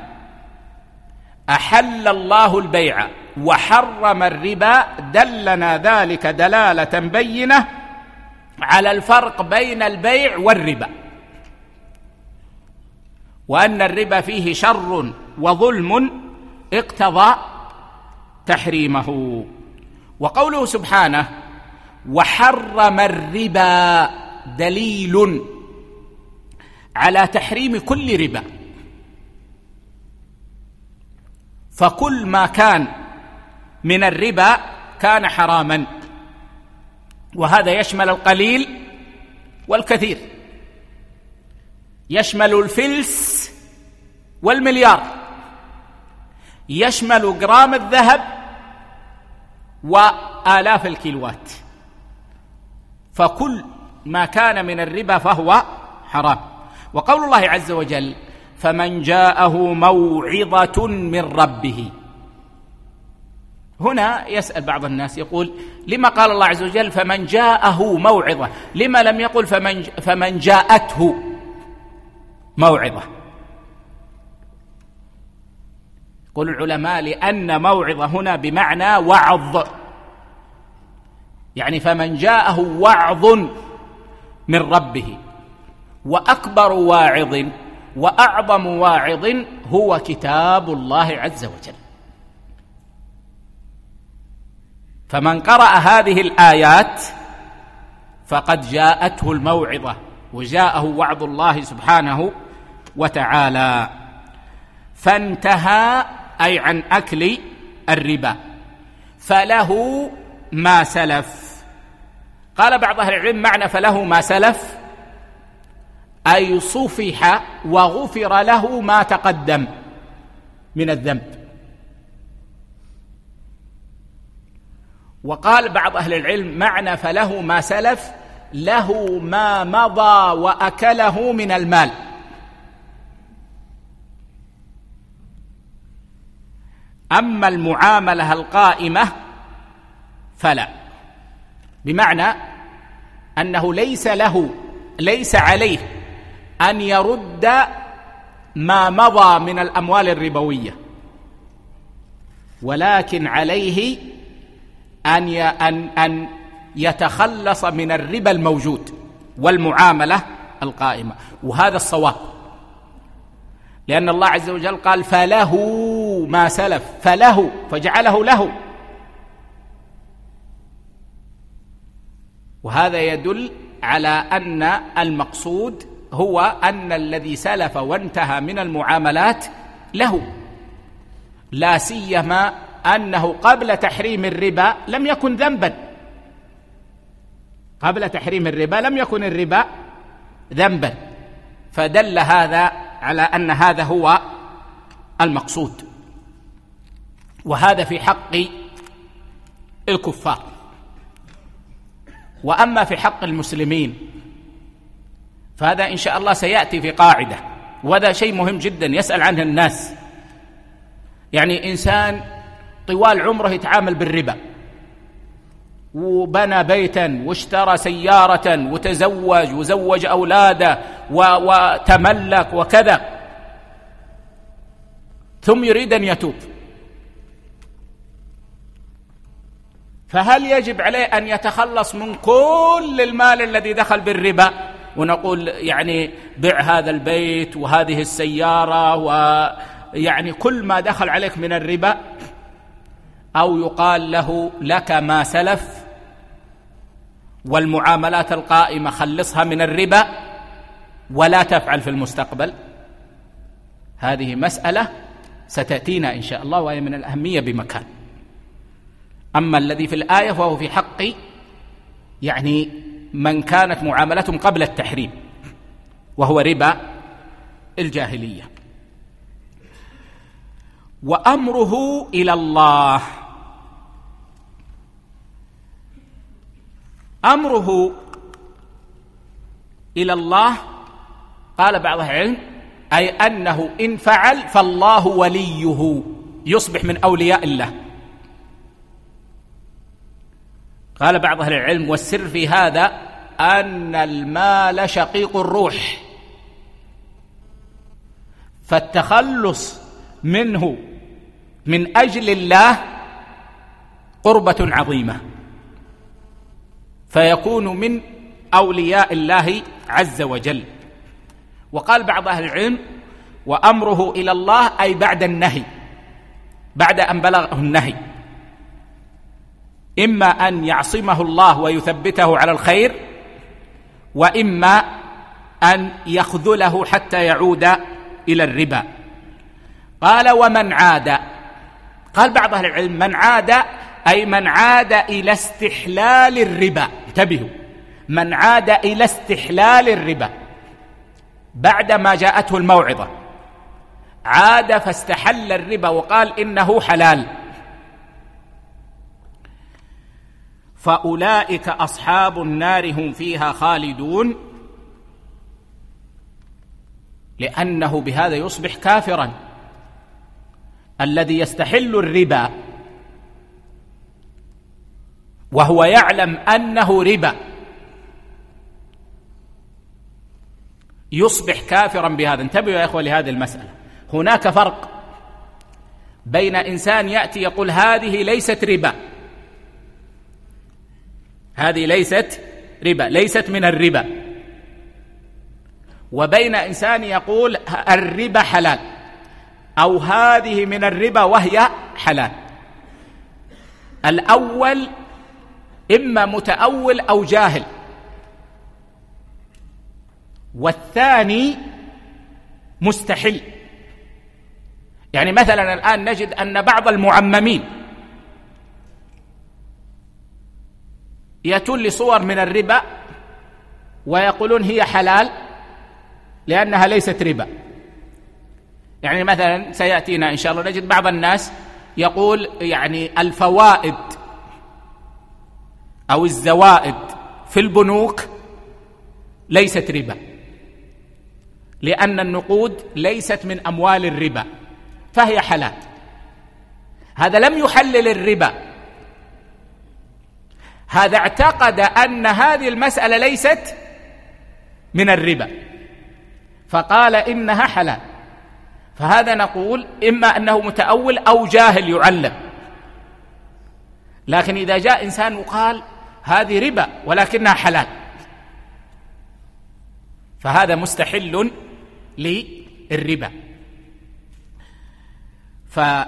أحل الله البيع وحرم الربا دلنا ذلك دلالة بينة على الفرق بين البيع والربا، وأن الربا فيه شر وظلم اقتضى تحريمه. وقوله سبحانه وحرم الربا دليل على تحريم كل ربا، فكل ما كان من الربا كان حراما، وهذا يشمل القليل والكثير، يشمل الفلس والمليار، يشمل جرام الذهب وآلاف الكيلوات، فكل ما كان من الربا فهو حرام. وقول الله عز وجل فمن جاءه موعظة من ربه، هنا يسأل بعض الناس يقول لما قال الله عز وجل فمن جاءه موعظة، لما لم يقل فمن, فمن جاءته موعظة؟ يقول العلماء لأن موعظة هنا بمعنى وعظ، يعني فمن جاءه وعظ من ربه، وأكبر واعظ وأعظم واعظ هو كتاب الله عز وجل. فمن قرأ هذه الآيات فقد جاءته الموعظة وجاءه وعظ الله سبحانه وتعالى، فانتهى أي عن أكل الربا، فله ما سلف. قال بعض أهل العلم معنى فله ما سلف أي صفح وغفر له ما تقدم من الذنب، وقال بعض أهل العلم معنى فله ما سلف له ما مضى وأكله من المال. أما المعاملة القائمة فلا، بمعنى أنه ليس له ليس عليه أن يرد ما مضى من الأموال الربوية، ولكن عليه أن أن أن يتخلص من الربا الموجود والمعاملة القائمة، وهذا الصواب، لأن الله عز وجل قال فله ما سلف، فله فجعله له، وهذا يدل على أن المقصود هو أن الذي سلف وانتهى من المعاملات له، لا سيما أنه قبل تحريم الربا لم يكن ذنبا، قبل تحريم الربا لم يكن الربا ذنبا، فدل هذا على أن هذا هو المقصود، وهذا في حق الكفار. وأما في حق المسلمين فهذا إن شاء الله سيأتي في قاعدة، وهذا شيء مهم جدا يسأل عنه الناس. يعني إنسان طوال عمره يتعامل بالربا، وبنى بيتا واشترى سيارة وتزوج وزوج أولاده وتملك وكذا، ثم يريد أن يتوب، فهل يجب عليه أن يتخلص من كل المال الذي دخل بالربا ونقول يعني بع هذا البيت وهذه السيارة ويعني كل ما دخل عليك من الربا، أو يقال له لك ما سلف والمعاملات القائمة خلصها من الربا ولا تفعل في المستقبل؟ هذه مسألة ستأتينا إن شاء الله، وهي من الأهمية بمكان. أما الذي في الآية فهو في حق يعني من كانت معاملتهم قبل التحريم، وهو ربا الجاهلية. وأمره إلى الله، أمره إلى الله قال بعض أهل العلم أي أنه إن فعل فالله وليه، يصبح من أولياء الله. قال بعض أهل العلم والسر في هذا أن المال شقيق الروح، فالتخلص منه من أجل الله قربة عظيمة، فيكون من أولياء الله عز وجل. وقال بعض أهل العلم وأمره إلى الله أي بعد النهي، بعد أن بلغه النهي، إما أن يعصمه الله ويثبته على الخير، وإما أن يخذله حتى يعود إلى الربا. قال ومن عاد، قال بعض أهل العلم من عاد أي من عاد إلى استحلال الربا، انتبهوا، من عاد إلى استحلال الربا بعدما جاءته الموعظة، عاد فاستحل الربا وقال إنه حلال، فأولئك أصحاب النار هم فيها خالدون، لأنه بهذا يصبح كافرا. الذي يستحل الربا وهو يعلم أنه ربا يصبح كافرا بهذا. انتبهوا يا إخوة لهذه المسألة، هناك فرق بين إنسان يأتي يقول هذه ليست ربا، هذه ليست ربا، ليست من الربا، وبين إنسان يقول الربا حلال، أو هذه من الربا وهي حلال. الأول إما متأول أو جاهل، والثاني مستحل. يعني مثلا الآن نجد أن بعض المعممين يأتون لصور من الربا ويقولون هي حلال لأنها ليست ربا. يعني مثلا سيأتينا إن شاء الله نجد بعض الناس يقول يعني الفوائد أو الزوائد في البنوك ليست ربا، لأن النقود ليست من أموال الربا فهي حلال. هذا لم يحلل الربا، هذا اعتقد أن هذه المسألة ليست من الربا فقال إنها حلال. فهذا نقول إما أنه متأول أو جاهل يعلم. لكن إذا جاء إنسان وقال هذه ربا ولكنها حلال فهذا مستحل للربا. فقال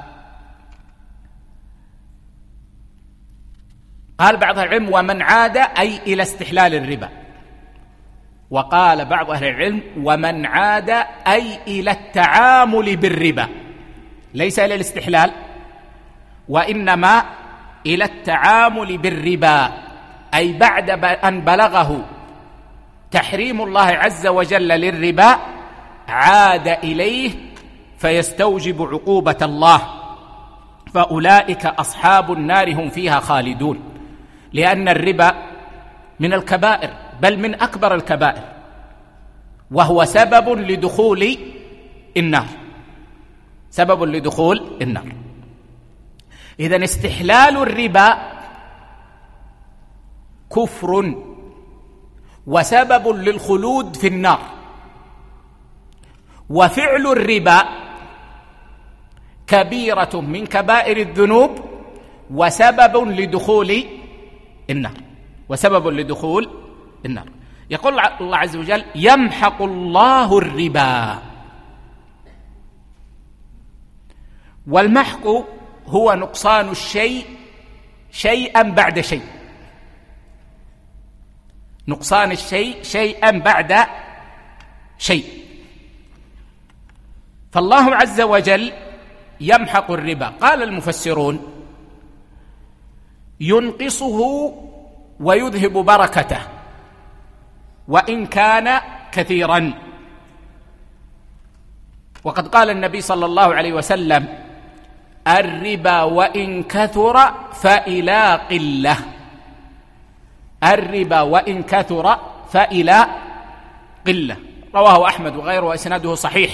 بعض العلم ومن عاد أي إلى استحلال الربا، وقال بعض أهل العلم ومن عاد أي إلى التعامل بالربا، ليس إلى الاستحلال وإنما إلى التعامل بالربا، أي بعد أن بلغه تحريم الله عز وجل للربا عاد إليه فيستوجب عقوبة الله، فأولئك أصحاب النار هم فيها خالدون، لأن الربا من الكبائر بل من أكبر الكبائر، وهو سبب لدخول النار، سبب لدخول النار. إذن استحلال الربا كفر وسبب للخلود في النار، وفعل الربا كبيرة من كبائر الذنوب وسبب لدخول النار، وسبب لدخول النار. يقول الله عز وجل يمحق الله الربا، والمحق هو نقصان الشيء شيئا بعد شيء، نقصان الشيء شيئا بعد شيء. فالله عز وجل يمحق الربا، قال المفسرون ينقصه ويذهب بركته وإن كان كثيرا. وقد قال النبي صلى الله عليه وسلم الربا وإن كثر فإلى قلة، الربا وإن كثر فإلى قلة، رواه أحمد وغيره وإسناده صحيح.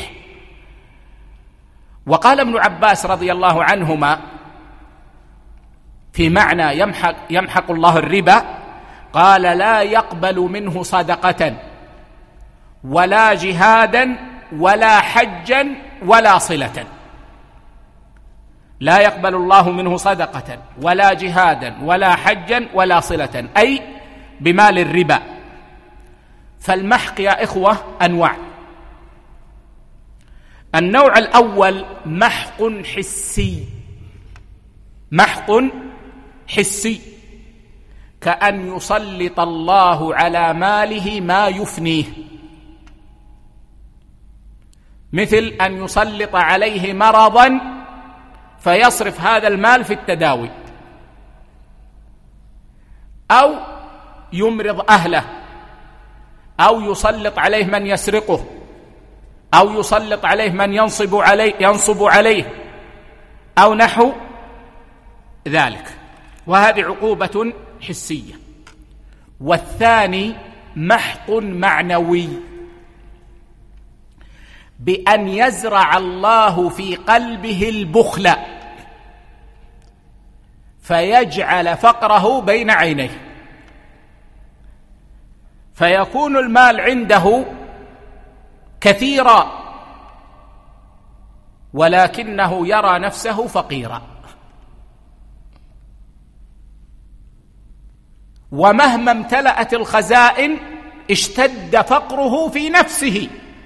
وقال ابن عباس رضي الله عنهما في معنى يمحق, يمحق الله الربا، قال لا يقبل منه صدقة ولا جهادا ولا حجا ولا صلة، لا يقبل الله منه صدقة ولا جهادا ولا حجا ولا صلة، أي بمال الربا. فالمحق يا إخوة أنواع. النوع الأول محق حسي، محق حسي كأن يسلط الله على ماله ما يفنيه، مثل أن يسلط عليه مرضا فيصرف هذا المال في التداوي، أو يمرض أهله، أو يسلط عليه من يسرقه، أو يسلط عليه من ينصب عليه ينصب عليه أو نحو ذلك، وهذه عقوبة حسية. والثاني محق معنوي، بأن يزرع الله في قلبه البخل فيجعل فقره بين عينيه، فيكون المال عنده كثيرا ولكنه يرى نفسه فقيرا، ومهما امتلأت الخزائن اشتد فقره في نفسه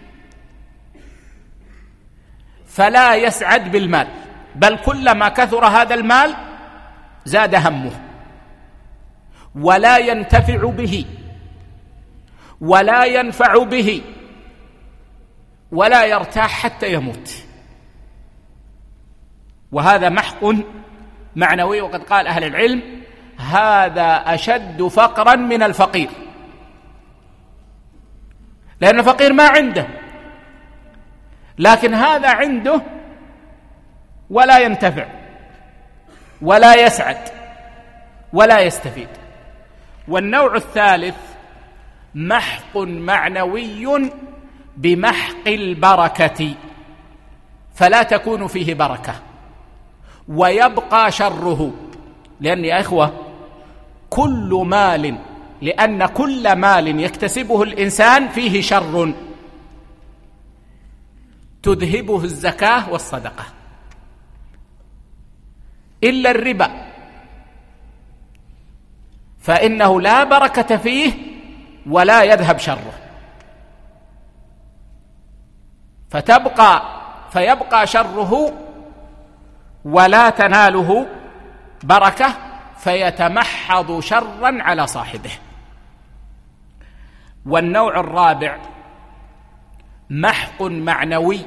فلا يسعد بالمال، بل كلما كثر هذا المال زاد همه، ولا ينتفع به ولا ينفع به ولا يرتاح حتى يموت. وهذا محق معنوي. وقد قال أهل العلم هذا أشد فقرا من الفقير، لأن الفقير ما عنده، لكن هذا عنده ولا ينتفع ولا يسعد ولا يستفيد. والنوع الثالث محق معنوي بمحق البركة، فلا تكون فيه بركة ويبقى شره. لأن يا إخوة كل مال، لأن كل مال يكتسبه الإنسان فيه شر تذهبه الزكاة والصدقة، إلا الربا فإنه لا بركة فيه ولا يذهب شره، فتبقى فيبقى شره ولا تناله بركة، فيتمحض شرا على صاحبه. والنوع الرابع محق معنوي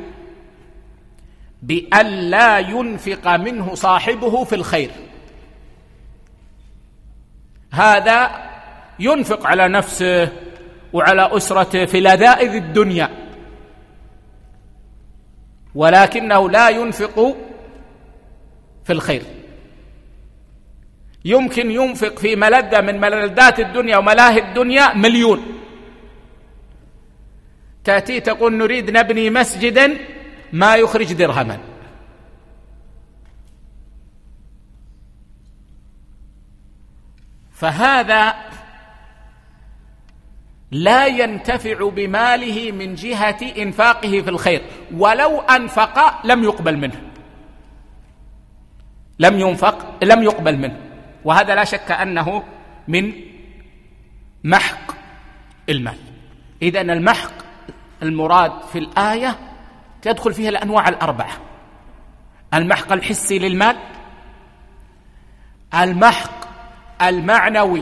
بأن لا ينفق منه صاحبه في الخير. هذا ينفق على نفسه وعلى أسرته في لذائذ الدنيا، ولكنه لا ينفق في الخير. يمكن ينفق في ملذة من ملذات الدنيا وملاهي الدنيا مليون، تأتي تقول نريد نبني مسجدا ما يخرج درهما. فهذا لا ينتفع بماله من جهة إنفاقه في الخير، ولو أنفق لم يقبل منه، لم ينفق لم يقبل منه. وهذا لا شك أنه من محق المال. إذن المحق المراد في الآية تدخل فيها الأنواع الأربعة: المحق الحسي للمال، المحق المعنوي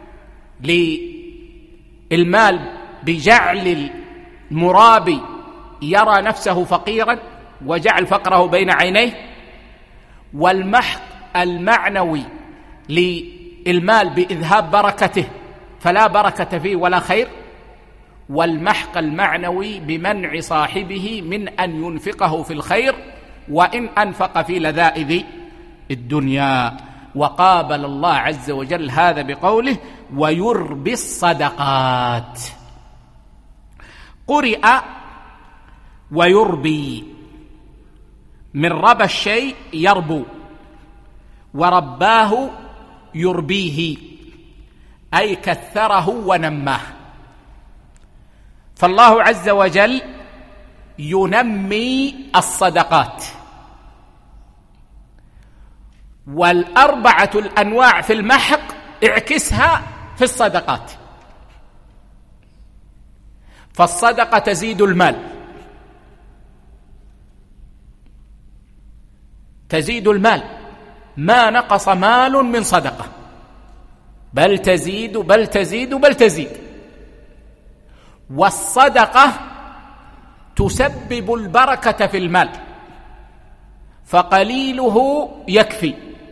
للمال بجعل المرابي يرى نفسه فقيرا وجعل فقره بين عينيه، والمحق المعنوي للمال بإذهاب بركته فلا بركة فيه ولا خير، والمحق المعنوي بمنع صاحبه من أن ينفقه في الخير وإن أنفق في لذائذ الدنيا. وقابل الله عز وجل هذا بقوله ويربي الصدقات. قرئ ويربي، من ربى الشيء يربو، ورباه يربيه أي كثره ونماه. فالله عز وجل ينمي الصدقات، والأربعة الأنواع في المحق اعكسها في الصدقات. فالصدقة تزيد المال، تزيد المال، ما نقص مال من صدقة، بل تزيد بل تزيد بل تزيد. والصدقة تسبب البركة في المال، فقليله يكفي.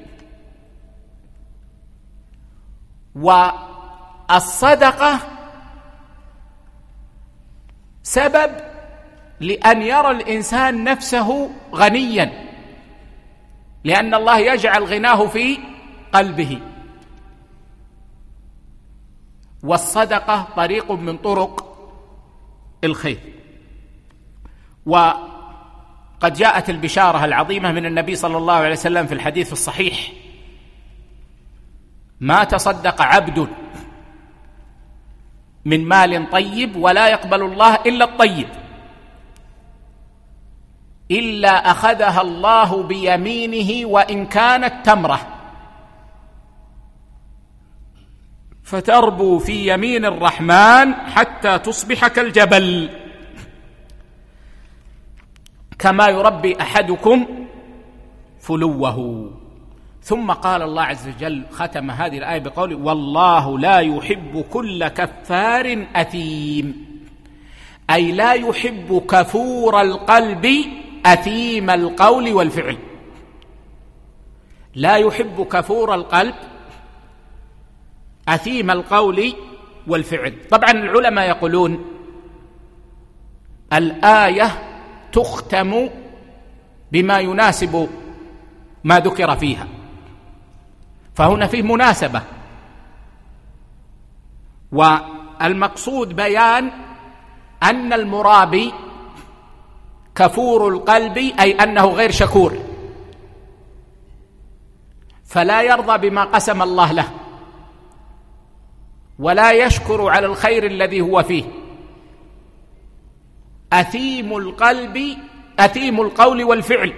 والصدقة سبب لأن يرى الإنسان نفسه غنيا، لأن الله يجعل غناه في قلبه. والصدقة طريق من طرق الخير. وقد جاءت البشارة العظيمة من النبي صلى الله عليه وسلم في الحديث الصحيح: ما تصدق عبد من مال طيب ولا يقبل الله إلا الطيب إلا أخذها الله بيمينه وإن كانت تمرة، فتربو في يمين الرحمن حتى تصبح كالجبل، كما يربي أحدكم فلوه. ثم قال الله عز وجل، ختم هذه الآية بقوله: والله لا يحب كل كفار أثيم، أي لا يحب كفور القلب أثيم القول والفعل. لا يحب كفور القلب أثيم القول والفعل. طبعا العلماء يقولون الآية تختم بما يناسب ما ذكر فيها، فهنا فيه مناسبة والمقصود بيان أن المرابي كفور القلب، أي أنه غير شكور، فلا يرضى بما قسم الله له ولا يشكر على الخير الذي هو فيه. أثيم القلب أثيم القول والفعل،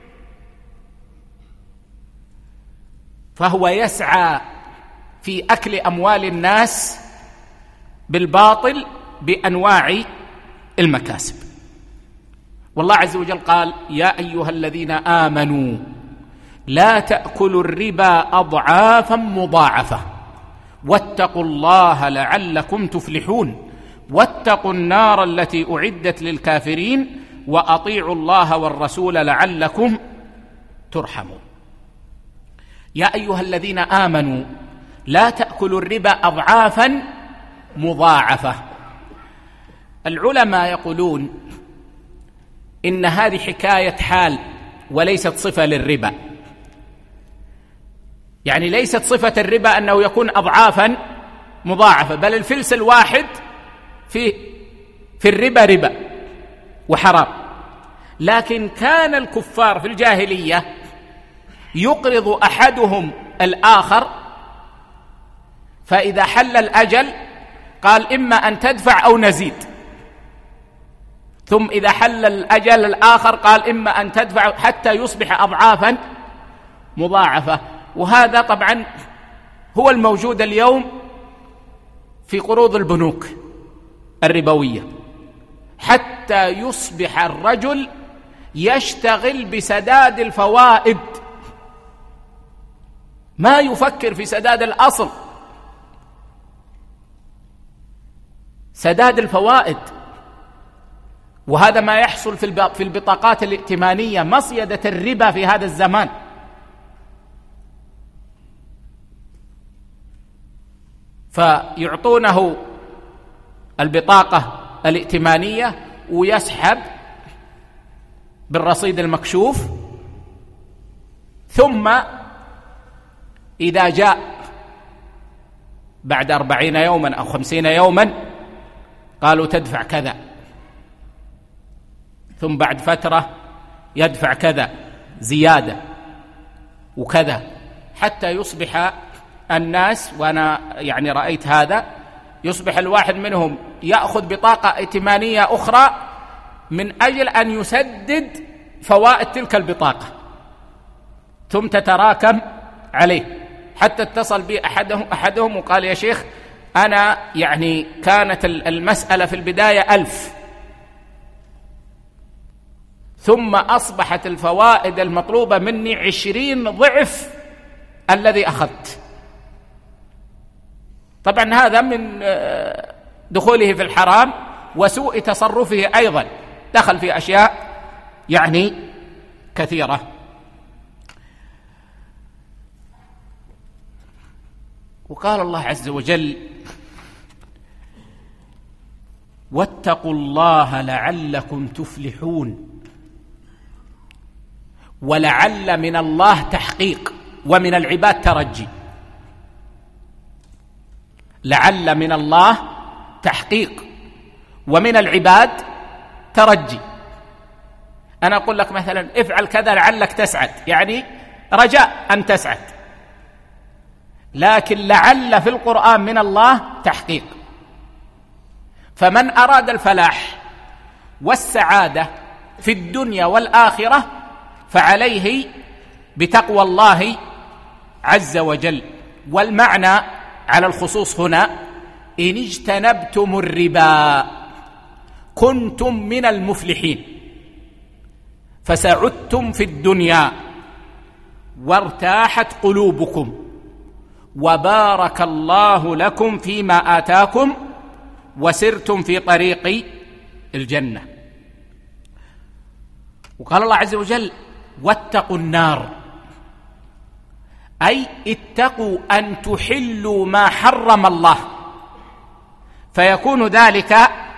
فهو يسعى في أكل أموال الناس بالباطل بأنواع المكاسب. والله عز وجل قال: يا أيها الذين آمنوا لا تأكلوا الربا أضعافا مضاعفة واتقوا الله لعلكم تفلحون واتقوا النار التي أعدت للكافرين وأطيعوا الله والرسول لعلكم ترحمون. يا أيها الذين آمنوا لا تأكلوا الربا أضعافا مضاعفة. العلماء يقولون إن هذه حكاية حال وليست صفة للربا، يعني ليست صفة الربا أنه يكون أضعافا مضاعفة، بل الفلس الواحد في في الربا ربا وحرام. لكن كان الكفار في الجاهلية يقرض أحدهم الآخر، فإذا حل الأجل قال: إما أن تدفع أو نزيد، ثم إذا حل الأجل الآخر قال: إما أن تدفع، حتى يصبح أضعافا مضاعفة. وهذا طبعا هو الموجود اليوم في قروض البنوك الربوية، حتى يصبح الرجل يشتغل بسداد الفوائد، ما يفكر في سداد الأصل، سداد الفوائد. وهذا ما يحصل في البطاقات الائتمانية، مصيدة الربا في هذا الزمان. فيعطونه البطاقة الائتمانية ويسحب بالرصيد المكشوف، ثم إذا جاء بعد أربعين يوما أو خمسين يوما قالوا تدفع كذا، ثم بعد فترة يدفع كذا زيادة وكذا، حتى يصبح الناس، وأنا يعني رأيت هذا، يصبح الواحد منهم يأخذ بطاقة ائتمانية أخرى من أجل أن يسدد فوائد تلك البطاقة، ثم تتراكم عليه. حتى اتصل بي أحدهم, أحدهم وقال: يا شيخ، أنا يعني كانت المسألة في البداية ألف، ثم أصبحت الفوائد المطلوبة مني عشرين ضعف الذي أخذت. طبعا هذا من دخوله في الحرام وسوء تصرفه أيضا، دخل في أشياء يعني كثيرة. وقال الله عز وجل: واتقوا الله لعلكم تفلحون. ولعل من الله تحقيق، ومن العباد ترجي. لعل من الله تحقيق، ومن العباد ترجي. أنا أقول لك مثلا افعل كذا لعلك تسعد، يعني رجاء أن تسعد، لكن لعل في القرآن من الله تحقيق. فمن أراد الفلاح والسعادة في الدنيا والآخرة فعليه بتقوى الله عز وجل. والمعنى على الخصوص هنا: إن اجتنبتم الربا كنتم من المفلحين، فسعدتم في الدنيا وارتاحت قلوبكم وبارك الله لكم فيما آتاكم وسرتم في طريق الجنة. وقال الله عز وجل: واتقوا النار، أي اتقوا أن تحلوا ما حرم الله، فيكون ذلك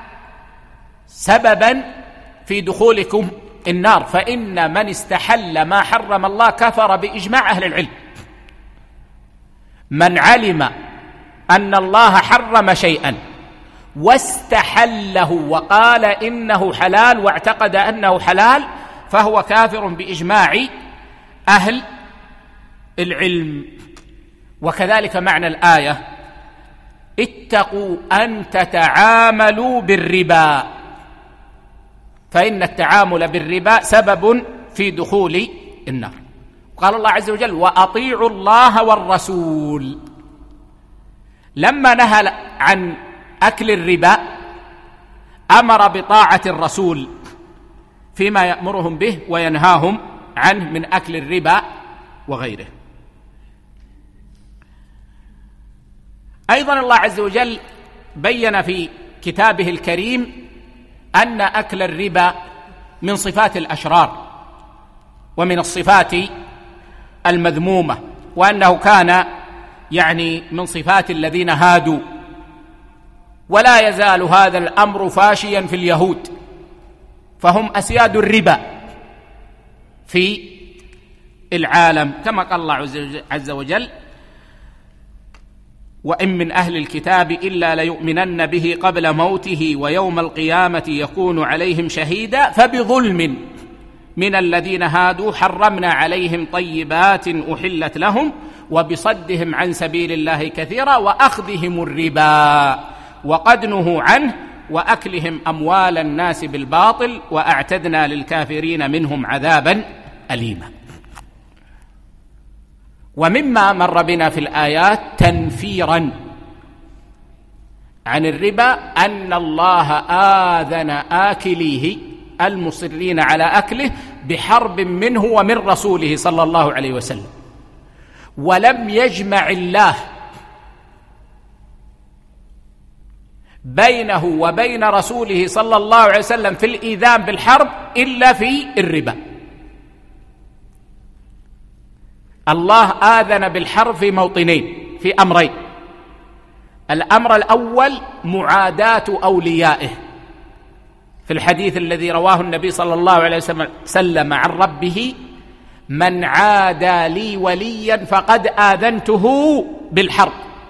سببا في دخولكم النار. فإن من استحل ما حرم الله كفر بإجماع أهل العلم. من علم أن الله حرم شيئا واستحله وقال إنه حلال واعتقد أنه حلال فهو كافر بإجماع أهل العلم. وكذلك معنى الآية: اتقوا أن تتعاملوا بالربا، فإن التعامل بالربا سبب في دخول النار. قال الله عز وجل: وأطيعوا الله والرسول. لما نهى عن أكل الربا أمر بطاعة الرسول فيما يأمرهم به وينهاهم عنه من أكل الربا وغيره. أيضا الله عز وجل بين في كتابه الكريم أن أكل الربا من صفات الأشرار ومن الصفات المذمومة، وأنه كان يعني من صفات الذين هادوا. ولا يزال هذا الأمر فاشيا في اليهود، فهم أسياد الربا في العالم، كما قال الله عز وجل: وإن من أهل الكتاب إلا ليؤمنن به قبل موته ويوم القيامة يكون عليهم شهيدا فبظلم من الذين هادوا حرمنا عليهم طيبات أحلت لهم وبصدهم عن سبيل الله كثيرا وأخذهم الربا وقد نهوا عنه وأكلهم أموال الناس بالباطل وأعتدنا للكافرين منهم عذابا أليما. ومما مر بنا في الآيات تنفيرا عن الربا أن الله آذن آكليه المصرين على أكله بحرب منه ومن رسوله صلى الله عليه وسلم، ولم يجمع الله بينه وبين رسوله صلى الله عليه وسلم في الإيذان بالحرب إلا في الربا. الله آذن بالحرب في موطنين، في أمرين: الأمر الأول معاداة أوليائه في الحديث الذي رواه النبي صلى الله عليه وسلم عن ربه: من عادى لي وليا فقد آذنته بالحرب.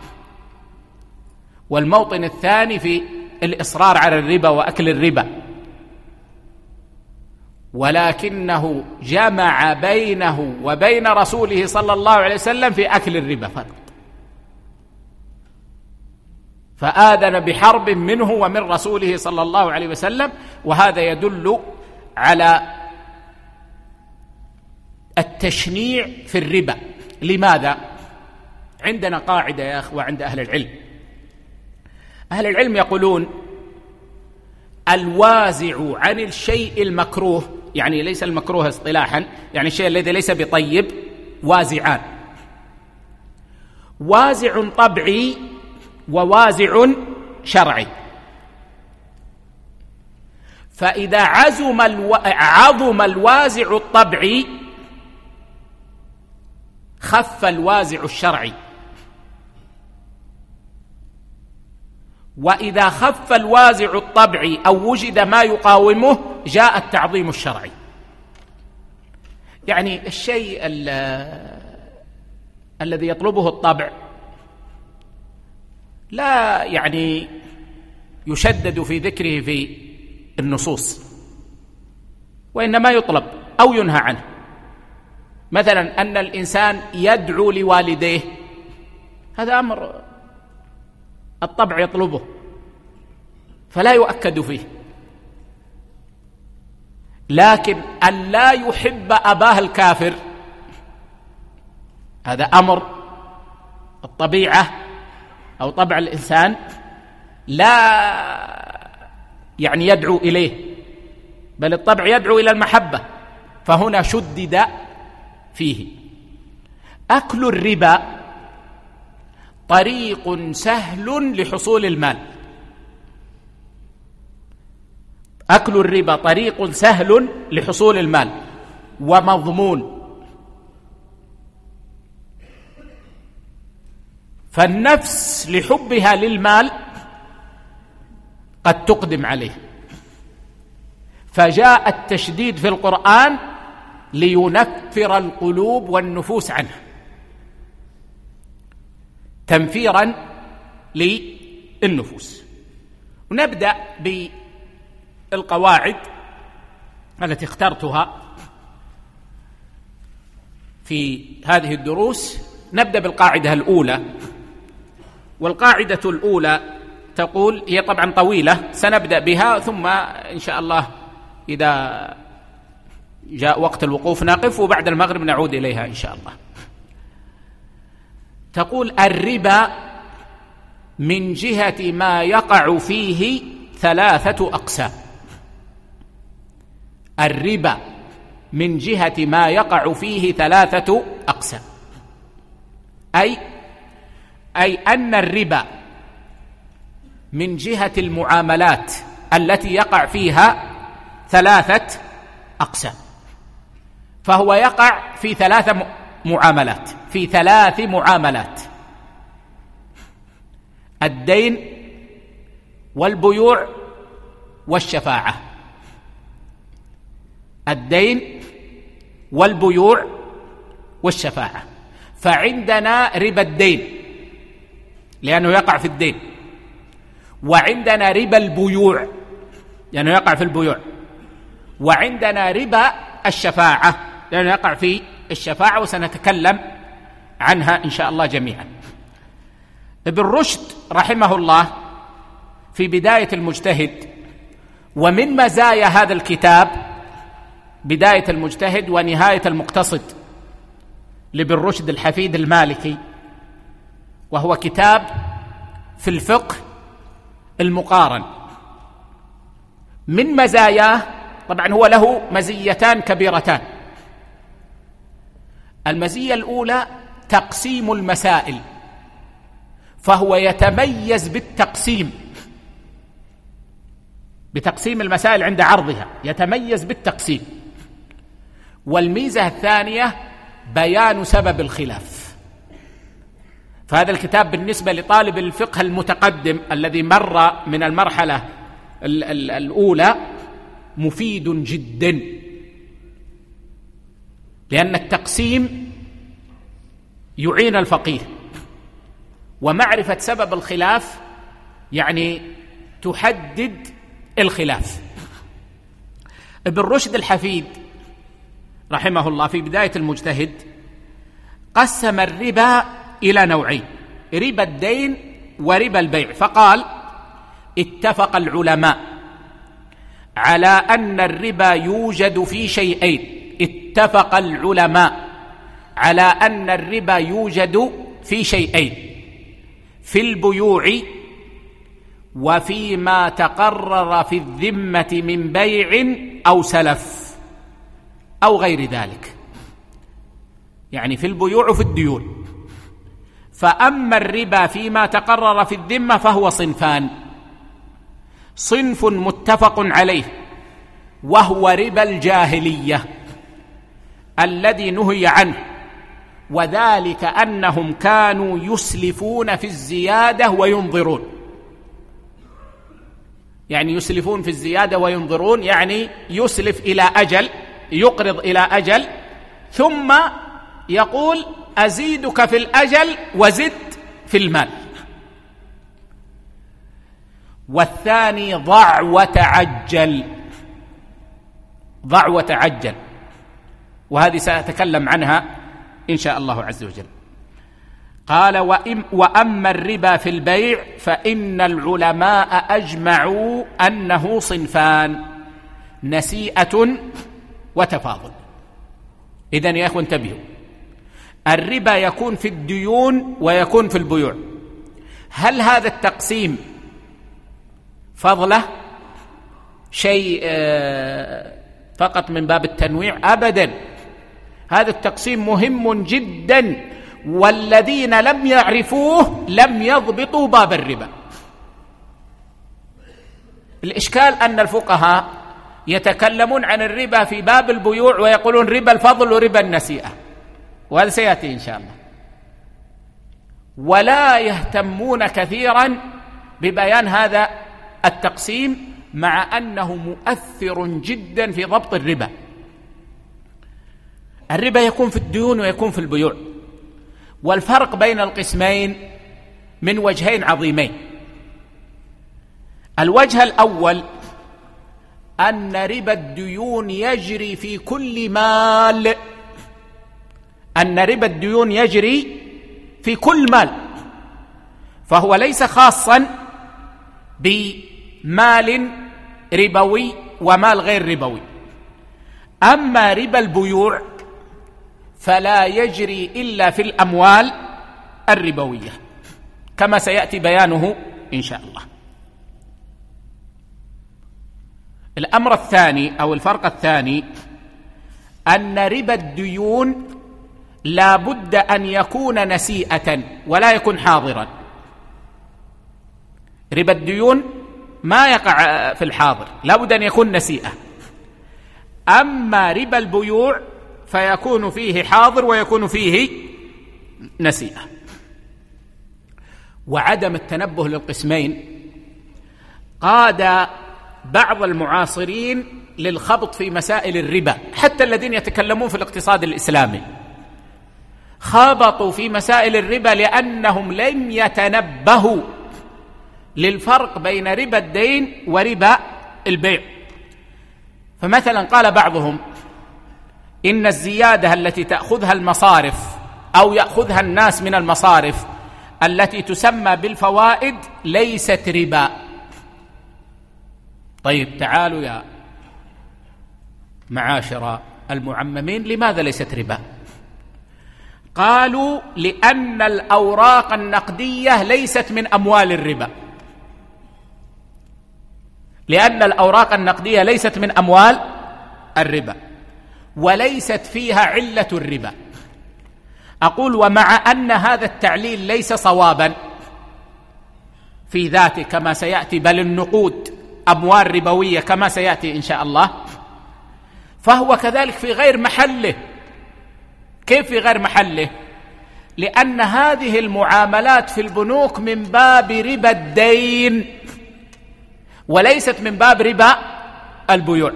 والموطن الثاني في الإصرار على الربا وأكل الربا، ولكنه جمع بينه وبين رسوله صلى الله عليه وسلم في أكل الربا فقط، فآذن بحرب منه ومن رسوله صلى الله عليه وسلم. وهذا يدل على التشنيع في الربا. لماذا؟ عندنا قاعدة يا أخوة عند أهل العلم، أهل العلم يقولون: الوازع عن الشيء المكروه، يعني ليس المكروه اصطلاحا، يعني الشيء الذي ليس بطيب، وازعان: وازع طبعي ووازع شرعي. فإذا عزم الو... عظم الوازع الطبعي خف الوازع الشرعي، وإذا خف الوازع الطبعي أو وجد ما يقاومه جاء التعظيم الشرعي. يعني الشيء الذي يطلبه الطبع لا يعني يشدد في ذكره في النصوص، وإنما يطلب أو ينهى عنه. مثلا أن الإنسان يدعو لوالديه، هذا أمر الطبع يطلبه فلا يؤكد فيه. لكن أن لا يحب أباه الكافر هذا أمر الطبيعة أو طبع الإنسان لا يعني يدعو إليه، بل الطبع يدعو إلى المحبة، فهنا شدد فيه. أكل الربا طريق سهل لحصول المال، أكل الربا طريق سهل لحصول المال ومضمون. فالنفس لحبها للمال قد تقدم عليه، فجاء التشديد في القرآن لينفر القلوب والنفوس عنه تنفيرا للنفوس. ونبدأ بالقواعد التي اخترتها في هذه الدروس. نبدأ بالقاعدة الأولى، والقاعدة الأولى تقول، هي طبعا طويلة سنبدأ بها ثم إن شاء الله إذا جاء وقت الوقوف نقف وبعد المغرب نعود إليها إن شاء الله. تقول: الربا من جهة ما يقع فيه ثلاثة أقسام. الربا من جهة ما يقع فيه ثلاثة أقسام، أي أي أن الربا من جهة المعاملات التي يقع فيها ثلاثة أقسام، فهو يقع في ثلاث معاملات في ثلاث معاملات: الدين والبيوع والشفاعة. الدين والبيوع والشفاعة. فعندنا ربا الدين لأنه يقع في الدين، وعندنا ربا البيوع لأنه يقع في البيوع، وعندنا ربا الشفاعة لأنه يقع في الشفاعة، وسنتكلم عنها إن شاء الله جميعا. ابن رشد رحمه الله في بداية المجتهد، ومن مزايا هذا الكتاب بداية المجتهد ونهاية المقتصد لابن رشد الحفيد المالكي، وهو كتاب في الفقه المقارن. من مزاياه، طبعا هو له مزيتان كبيرتان. المزية الأولى تقسيم المسائل، فهو يتميز بالتقسيم بتقسيم المسائل عند عرضها، يتميز بالتقسيم. والميزة الثانية بيان سبب الخلاف. فهذا الكتاب بالنسبة لطالب الفقه المتقدم الذي مر من المرحلة الأولى مفيد جدا، لأن التقسيم يعين الفقيه، ومعرفة سبب الخلاف يعني تحدد الخلاف. ابن رشد الحفيد رحمه الله في بداية المجتهد قسم الربا إلى نوعين: ربا الدين وربا البيع. فقال: اتفق العلماء على أن الربا يوجد في شيئين. اتفق العلماء على أن الربا يوجد في شيئين: في البيوع وفيما تقرر في الذمة من بيع أو سلف أو غير ذلك، يعني في البيوع وفي الديون. فأما الربا فيما تقرر في الذمة فهو صنفان: صنف متفق عليه وهو ربا الجاهلية الذي نهي عنه، وذلك أنهم كانوا يسلفون في الزيادة وينظرون. يعني يسلفون في الزيادة وينظرون، يعني يسلف إلى أجل، يقرض إلى أجل، ثم يقول: أزيدك في الأجل وزد في المال. والثاني ضع وتعجل، ضع وتعجل، وهذه سأتكلم عنها إن شاء الله عز وجل. قال: وأما الربا في البيع فإن العلماء أجمعوا أنه صنفان: نسيئة وتفاضل. إذن يا أخوة انتبهوا، الربا يكون في الديون ويكون في البيوع. هل هذا التقسيم فضله شيء فقط من باب التنويع؟ أبدا، هذا التقسيم مهم جدا، والذين لم يعرفوه لم يضبطوا باب الربا. الإشكال أن الفقهاء يتكلمون عن الربا في باب البيوع ويقولون ربا الفضل وربا النسيئة، وهذا سيأتي إن شاء الله، ولا يهتمون كثيرا ببيان هذا التقسيم، مع أنه مؤثر جدا في ضبط الربا. الربا يكون في الديون ويكون في البيوع، والفرق بين القسمين من وجهين عظيمين. الوجه الأول أن ربا الديون يجري في كل مال، أن ربا الديون يجري في كل مال، فهو ليس خاصا بمال ربوي ومال غير ربوي. أما ربا البيوع فلا يجري إلا في الأموال الربوية كما سيأتي بيانه إن شاء الله. الأمر الثاني أو الفرق الثاني أن ربا الديون لا بد أن يكون نسيئة ولا يكون حاضرا. ربا الديون ما يقع في الحاضر، لا بد أن يكون نسيئة. أما ربا البيوع فيكون فيه حاضر ويكون فيه نسيئة. وعدم التنبه للقسمين قاد بعض المعاصرين للخبط في مسائل الربا، حتى الذين يتكلمون في الاقتصاد الإسلامي خبطوا في مسائل الربا لأنهم لم يتنبهوا للفرق بين ربا الدين وربا البيع. فمثلا قال بعضهم إن الزيادة التي تأخذها المصارف أو يأخذها الناس من المصارف التي تسمى بالفوائد ليست ربا. طيب تعالوا يا معاشر المعممين، لماذا ليست ربا؟ قالوا لأن الأوراق النقدية ليست من أموال الربا، لأن الأوراق النقدية ليست من أموال الربا وليست فيها علة الربا. أقول ومع أن هذا التعليل ليس صوابا في ذاته كما سيأتي، بل النقود أموال ربوية كما سيأتي إن شاء الله، فهو كذلك في غير محله. كيف في غير محله؟ لأن هذه المعاملات في البنوك من باب ربا الدين وليست من باب ربا البيوع.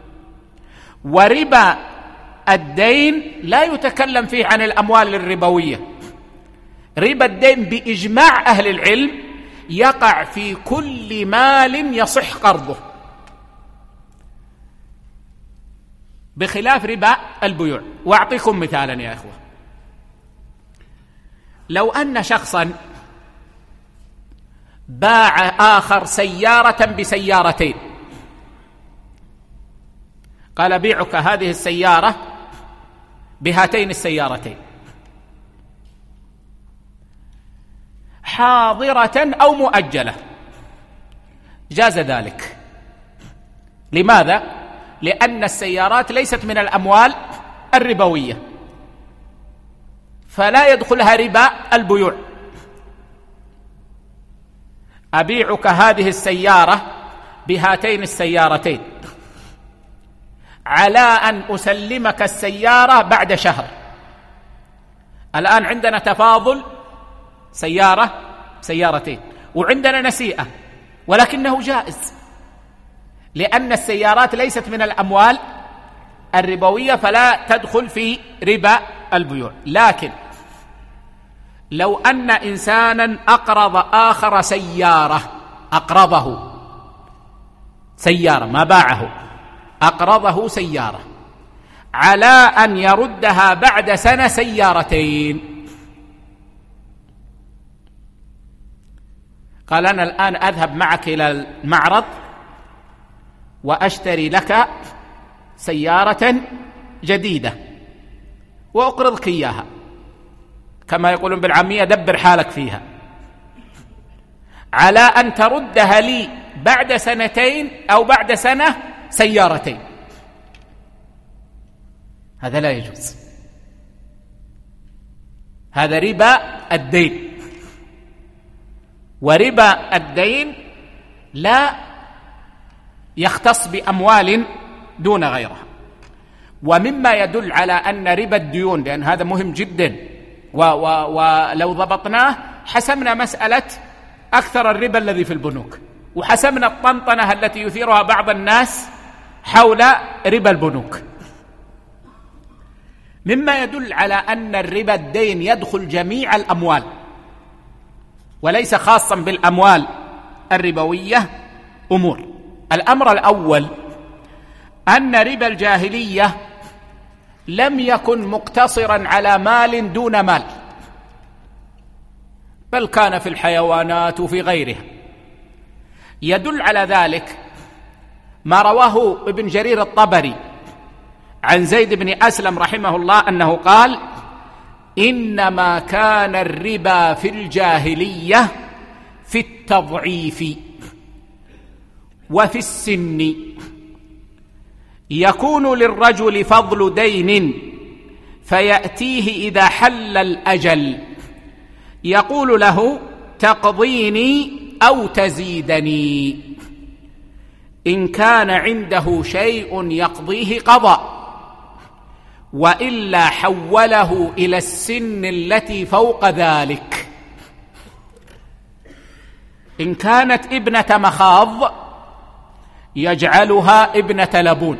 وربا الدين لا يتكلم فيه عن الأموال الربوية. ربا الدين بإجماع أهل العلم يقع في كل مال يصح قرضه، بخلاف ربا البيوع. وأعطيكم مثالا يا إخوة. لو أن شخصا باع آخر سيارة بسيارتين، قال بيعك هذه السيارة بهاتين السيارتين حاضرة أو مؤجلة، جاز ذلك. لماذا؟ لأن السيارات ليست من الأموال الربوية فلا يدخلها ربا البيوع. أبيعك هذه السيارة بهاتين السيارتين على أن أسلمك السيارة بعد شهر. الآن عندنا تفاضل سيارة سيارتين وعندنا نسيئة، ولكنه جائز لأن السيارات ليست من الأموال الربوية فلا تدخل في ربا البيوع. لكن لو أن إنسانا أقرض آخر سيارة، أقرضه سيارة ما باعه، أقرضه سيارة على أن يردها بعد سنة سيارتين، قال أنا الآن أذهب معك إلى المعرض وأشتري لك سيارة جديدة وأقرضك إياها، كما يقولون بالعامية دبر حالك فيها، على أن تردها لي بعد سنتين أو بعد سنة سيارتين. هذا لا يجوز، هذا ربا الدين. وربا الدين لا يختص بأموال دون غيرها. ومما يدل على أن ربا الديون، لأن هذا مهم جدا ولو ضبطناه حسمنا مسألة أكثر الربا الذي في البنوك، وحسمنا الطنطنة التي يثيرها بعض الناس حول ربا البنوك. مما يدل على أن الربا الدين يدخل جميع الأموال، وليس خاصا بالأموال الربوية أمور. الأمر الأول أن ربا الجاهلية لم يكن مقتصرا على مال دون مال، بل كان في الحيوانات وفي غيرها. يدل على ذلك ما رواه ابن جرير الطبري عن زيد بن أسلم رحمه الله أنه قال: إنما كان الربا في الجاهلية في التضعيف وفي السن، يكون للرجل فضل دين فيأتيه إذا حل الأجل يقول له: تقضيني أو تزيدني، إن كان عنده شيء يقضيه قضى، وإلا حوله إلى السن التي فوق ذلك. إن كانت ابنة مخاض يجعلها ابنة لبون.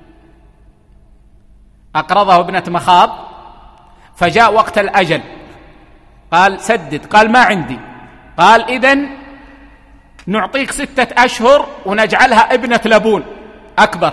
أقرضه ابنة مخاض فجاء وقت الأجل قال: سدد. قال: ما عندي. قال: إذن نعطيك ستة أشهر ونجعلها ابنة لبون أكبر.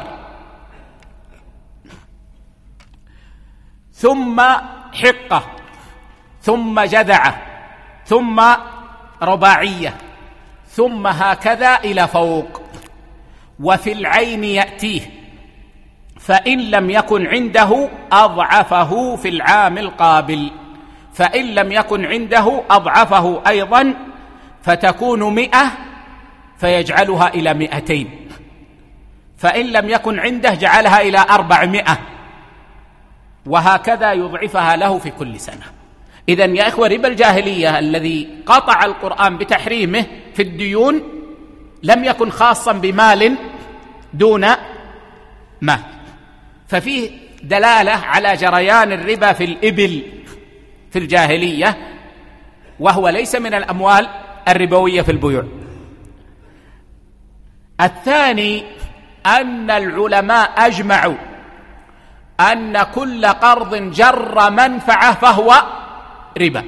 ثم حقة، ثم جذعة، ثم رباعية، ثم هكذا إلى فوق. وفي العين يأتيه، فإن لم يكن عنده أضعفه في العام القابل، فإن لم يكن عنده أضعفه أيضا، فتكون مئة فيجعلها إلى مئتين، فإن لم يكن عنده جعلها إلى أربعمائة، وهكذا يضعفها له في كل سنة. إذن يا إخوة، ربا الجاهلية الذي قطع القرآن بتحريمه في الديون لم يكن خاصا بمال دون مال، ففيه دلالة على جريان الربا في الإبل في الجاهلية، وهو ليس من الأموال الربوية في البيوع. الثاني أن العلماء أجمعوا أن كل قرض جر منفعة فهو ربا،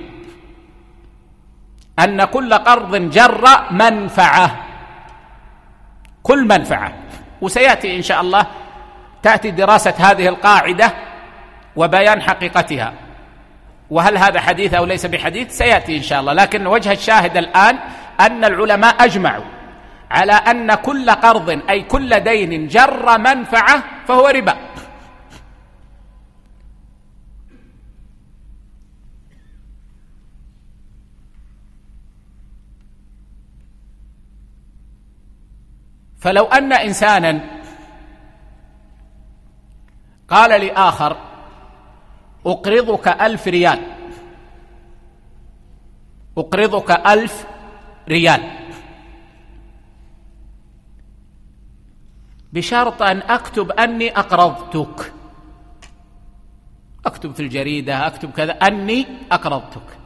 أن كل قرض جر منفعة، كل منفعة. وسيأتي إن شاء الله تأتي دراسة هذه القاعدة وبيان حقيقتها، وهل هذا حديث أو ليس بحديث سيأتي إن شاء الله. لكن وجه الشاهد الآن أن العلماء أجمعوا على أن كل قرض أي كل دين جر منفعة فهو ربا. فلو أن إنسانا قال لآخر: أقرضك ألف ريال، أقرضك ألف ريال بشرط أن أكتب أني أقرضتك، أكتب في الجريدة، أكتب كذا أني أقرضتك،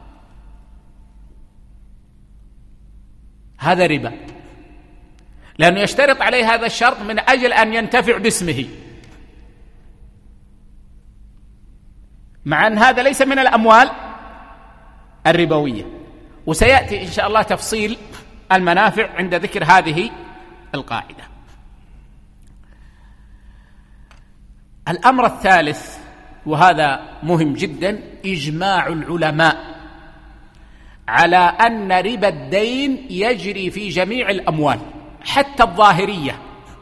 هذا ربا، لأنه يشترط عليه هذا الشرط من أجل أن ينتفع باسمه، مع أن هذا ليس من الأموال الربوية. وسيأتي إن شاء الله تفصيل المنافع عند ذكر هذه القاعدة. الأمر الثالث، وهذا مهم جدا، إجماع العلماء على أن ربا الدين يجري في جميع الأموال، حتى الظاهرية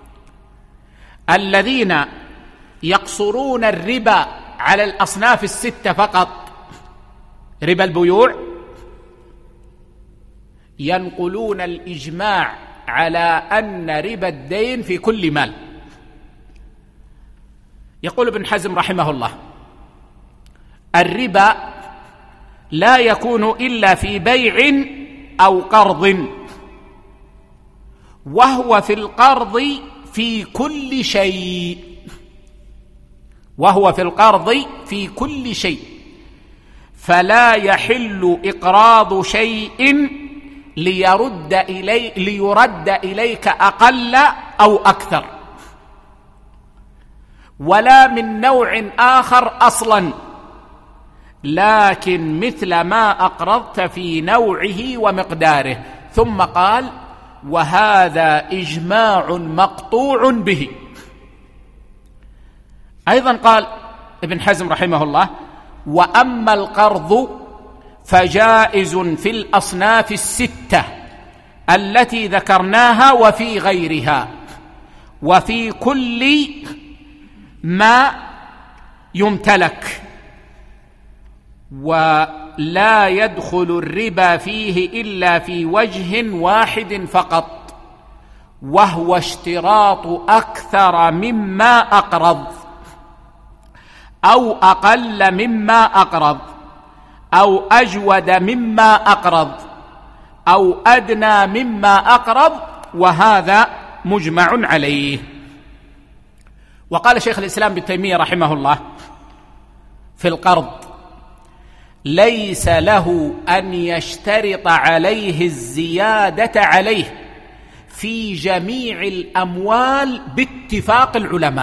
الذين يقصرون الربا على الأصناف الستة فقط، ربا البيوع، ينقلون الإجماع على أن ربا الدين في كل مال. يقول ابن حزم رحمه الله: الربا لا يكون إلا في بيع أو قرض، وهو في القرض في كل شيء، وهو في القرض في كل شيء، فلا يحل إقراض شيء ليرد إلي ليرد إليك أقل أو أكثر، ولا من نوع آخر أصلا، لكن مثل ما أقرضت في نوعه ومقداره. ثم قال: وهذا إجماع مقطوع به. أيضا قال ابن حزم رحمه الله: وأما القرض فجائز في الأصناف الستة التي ذكرناها وفي غيرها، وفي كل ما يمتلك، ولا يدخل الربا فيه إلا في وجه واحد فقط، وهو اشتراط أكثر مما أقرض، أو أقل مما أقرض، أو أجود مما أقرض، أو أدنى مما أقرض، وهذا مجمع عليه. وقال شيخ الإسلام ابن تيمية رحمه الله في القرض: ليس له أن يشترط عليه الزيادة عليه في جميع الأموال باتفاق العلماء.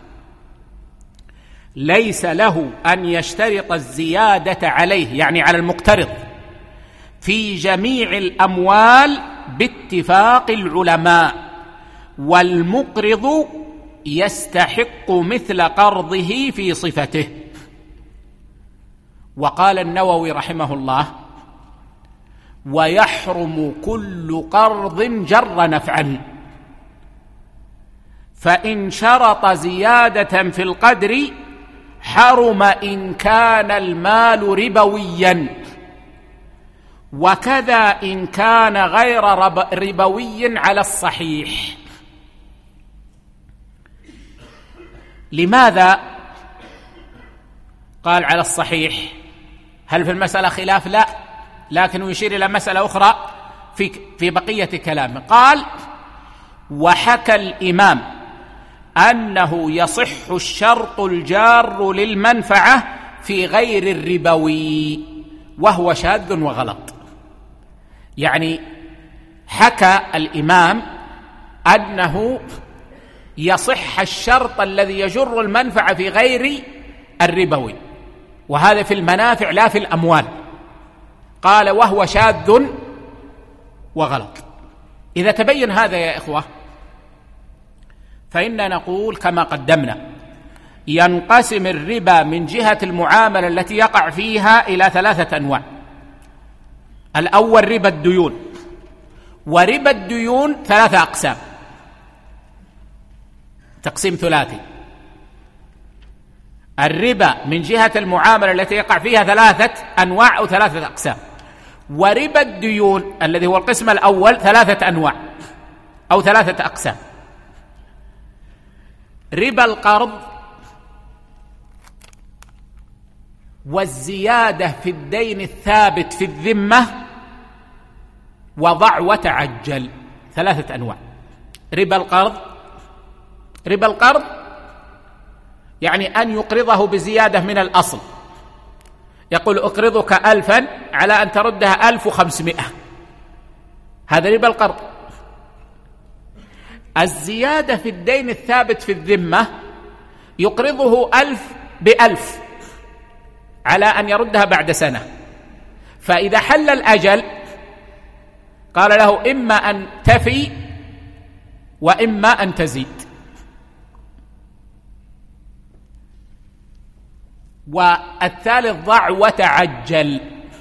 ليس له أن يشترط الزيادة عليه، يعني على المقترض، في جميع الأموال باتفاق العلماء، والمقرض يستحق مثل قرضه في صفته. وقال النووي رحمه الله: ويحرم كل قرض جر نفعا، فإن شرط زيادة في القدر حرم إن كان المال ربويا، وكذا إن كان غير ربوي على الصحيح. لماذا قال على الصحيح؟ هل في المسألة خلاف؟ لا، لكن يشير إلى مسألة أخرى في في بقية كلامه. قال: وحكى الإمام أنه يصح الشرط الجار للمنفعة في غير الربوي، وهو شاذ وغلط. يعني حكى الإمام أنه يصح الشرط الذي يجر المنفعة في غير الربوي، وهذا في المنافع لا في الأموال. قال: وهو شاذ وغلط. إذا تبين هذا يا إخوة، فإننا نقول كما قدمنا: ينقسم الربا من جهة المعاملة التي يقع فيها إلى ثلاثة أنواع. الأول ربا الديون، وربا الديون ثلاثة أقسام، تقسيم ثلاثي. الربا من جهة المعاملة التي يقع فيها ثلاثة أنواع أو ثلاثة أقسام، وربا الديون الذي هو القسم الأول ثلاثة أنواع أو ثلاثة أقسام. ربا القرض والزيادة في الدين الثابت في الذمة وضع وتعجل، ثلاثة أنواع. ربا القرض، ربا القرض يعني أن يقرضه بزيادة من الأصل، يقول: أقرضك ألفا على أن تردها ألف وخمسمائة، هذا ربا القرض. الزيادة في الدين الثابت في الذمة يقرضه ألف بألف على أن يردها بعد سنة، فإذا حل الأجل قال له: إما أن تفي وإما أن تزيد. والثالث ضع وتعجل،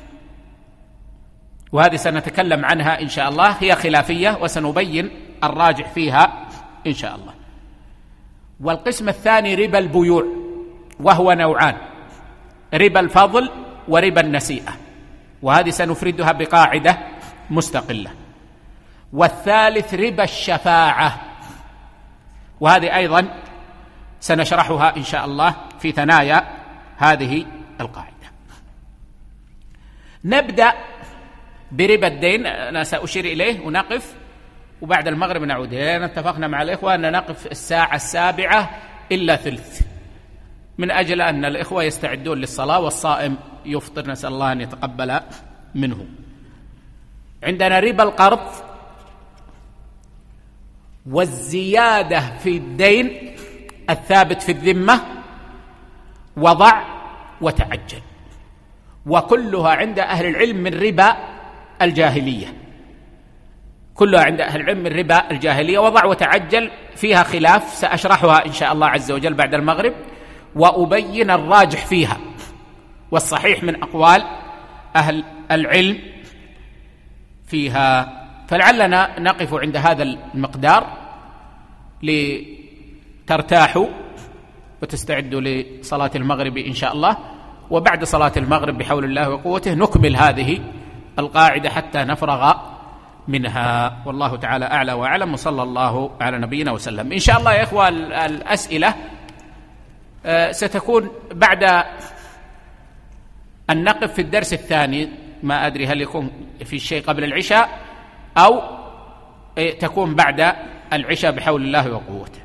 وهذه سنتكلم عنها إن شاء الله، هي خلافية وسنبين الراجح فيها إن شاء الله. والقسم الثاني ربا البيوع، وهو نوعان: ربا الفضل وربا النسيئة، وهذه سنفردها بقاعدة مستقلة. والثالث ربا الشفاعة، وهذه أيضا سنشرحها إن شاء الله في ثنايا هذه القاعدة. نبدأ بربا الدين، أنا سأشير إليه ونقف، وبعد المغرب نعود. لأن اتفقنا مع الإخوة أن نقف الساعة السابعة إلا ثلث، من أجل أن الإخوة يستعدون للصلاة والصائم يفطر، نسأل الله أن يتقبل منه. عندنا ربا القرض والزيادة في الدين الثابت في الذمة وضع وتعجل. وكلها عند أهل العلم من ربا الجاهلية، كلها عند أهل العلم من ربا الجاهلية. وضع وتعجل فيها خلاف سأشرحها إن شاء الله عز وجل بعد المغرب وأبين الراجح فيها والصحيح من أقوال أهل العلم فيها. فلعلنا نقف عند هذا المقدار لترتاحوا وتستعدوا لصلاة المغرب إن شاء الله، وبعد صلاة المغرب بحول الله وقوته نكمل هذه القاعدة حتى نفرغ منها، والله تعالى أعلى وأعلم، وصلى الله على نبينا وسلم. إن شاء الله يا إخوة الأسئلة ستكون بعد أن نقف في الدرس الثاني، ما أدري هل يكون في شيء قبل العشاء أو تكون بعد العشاء بحول الله وقوته.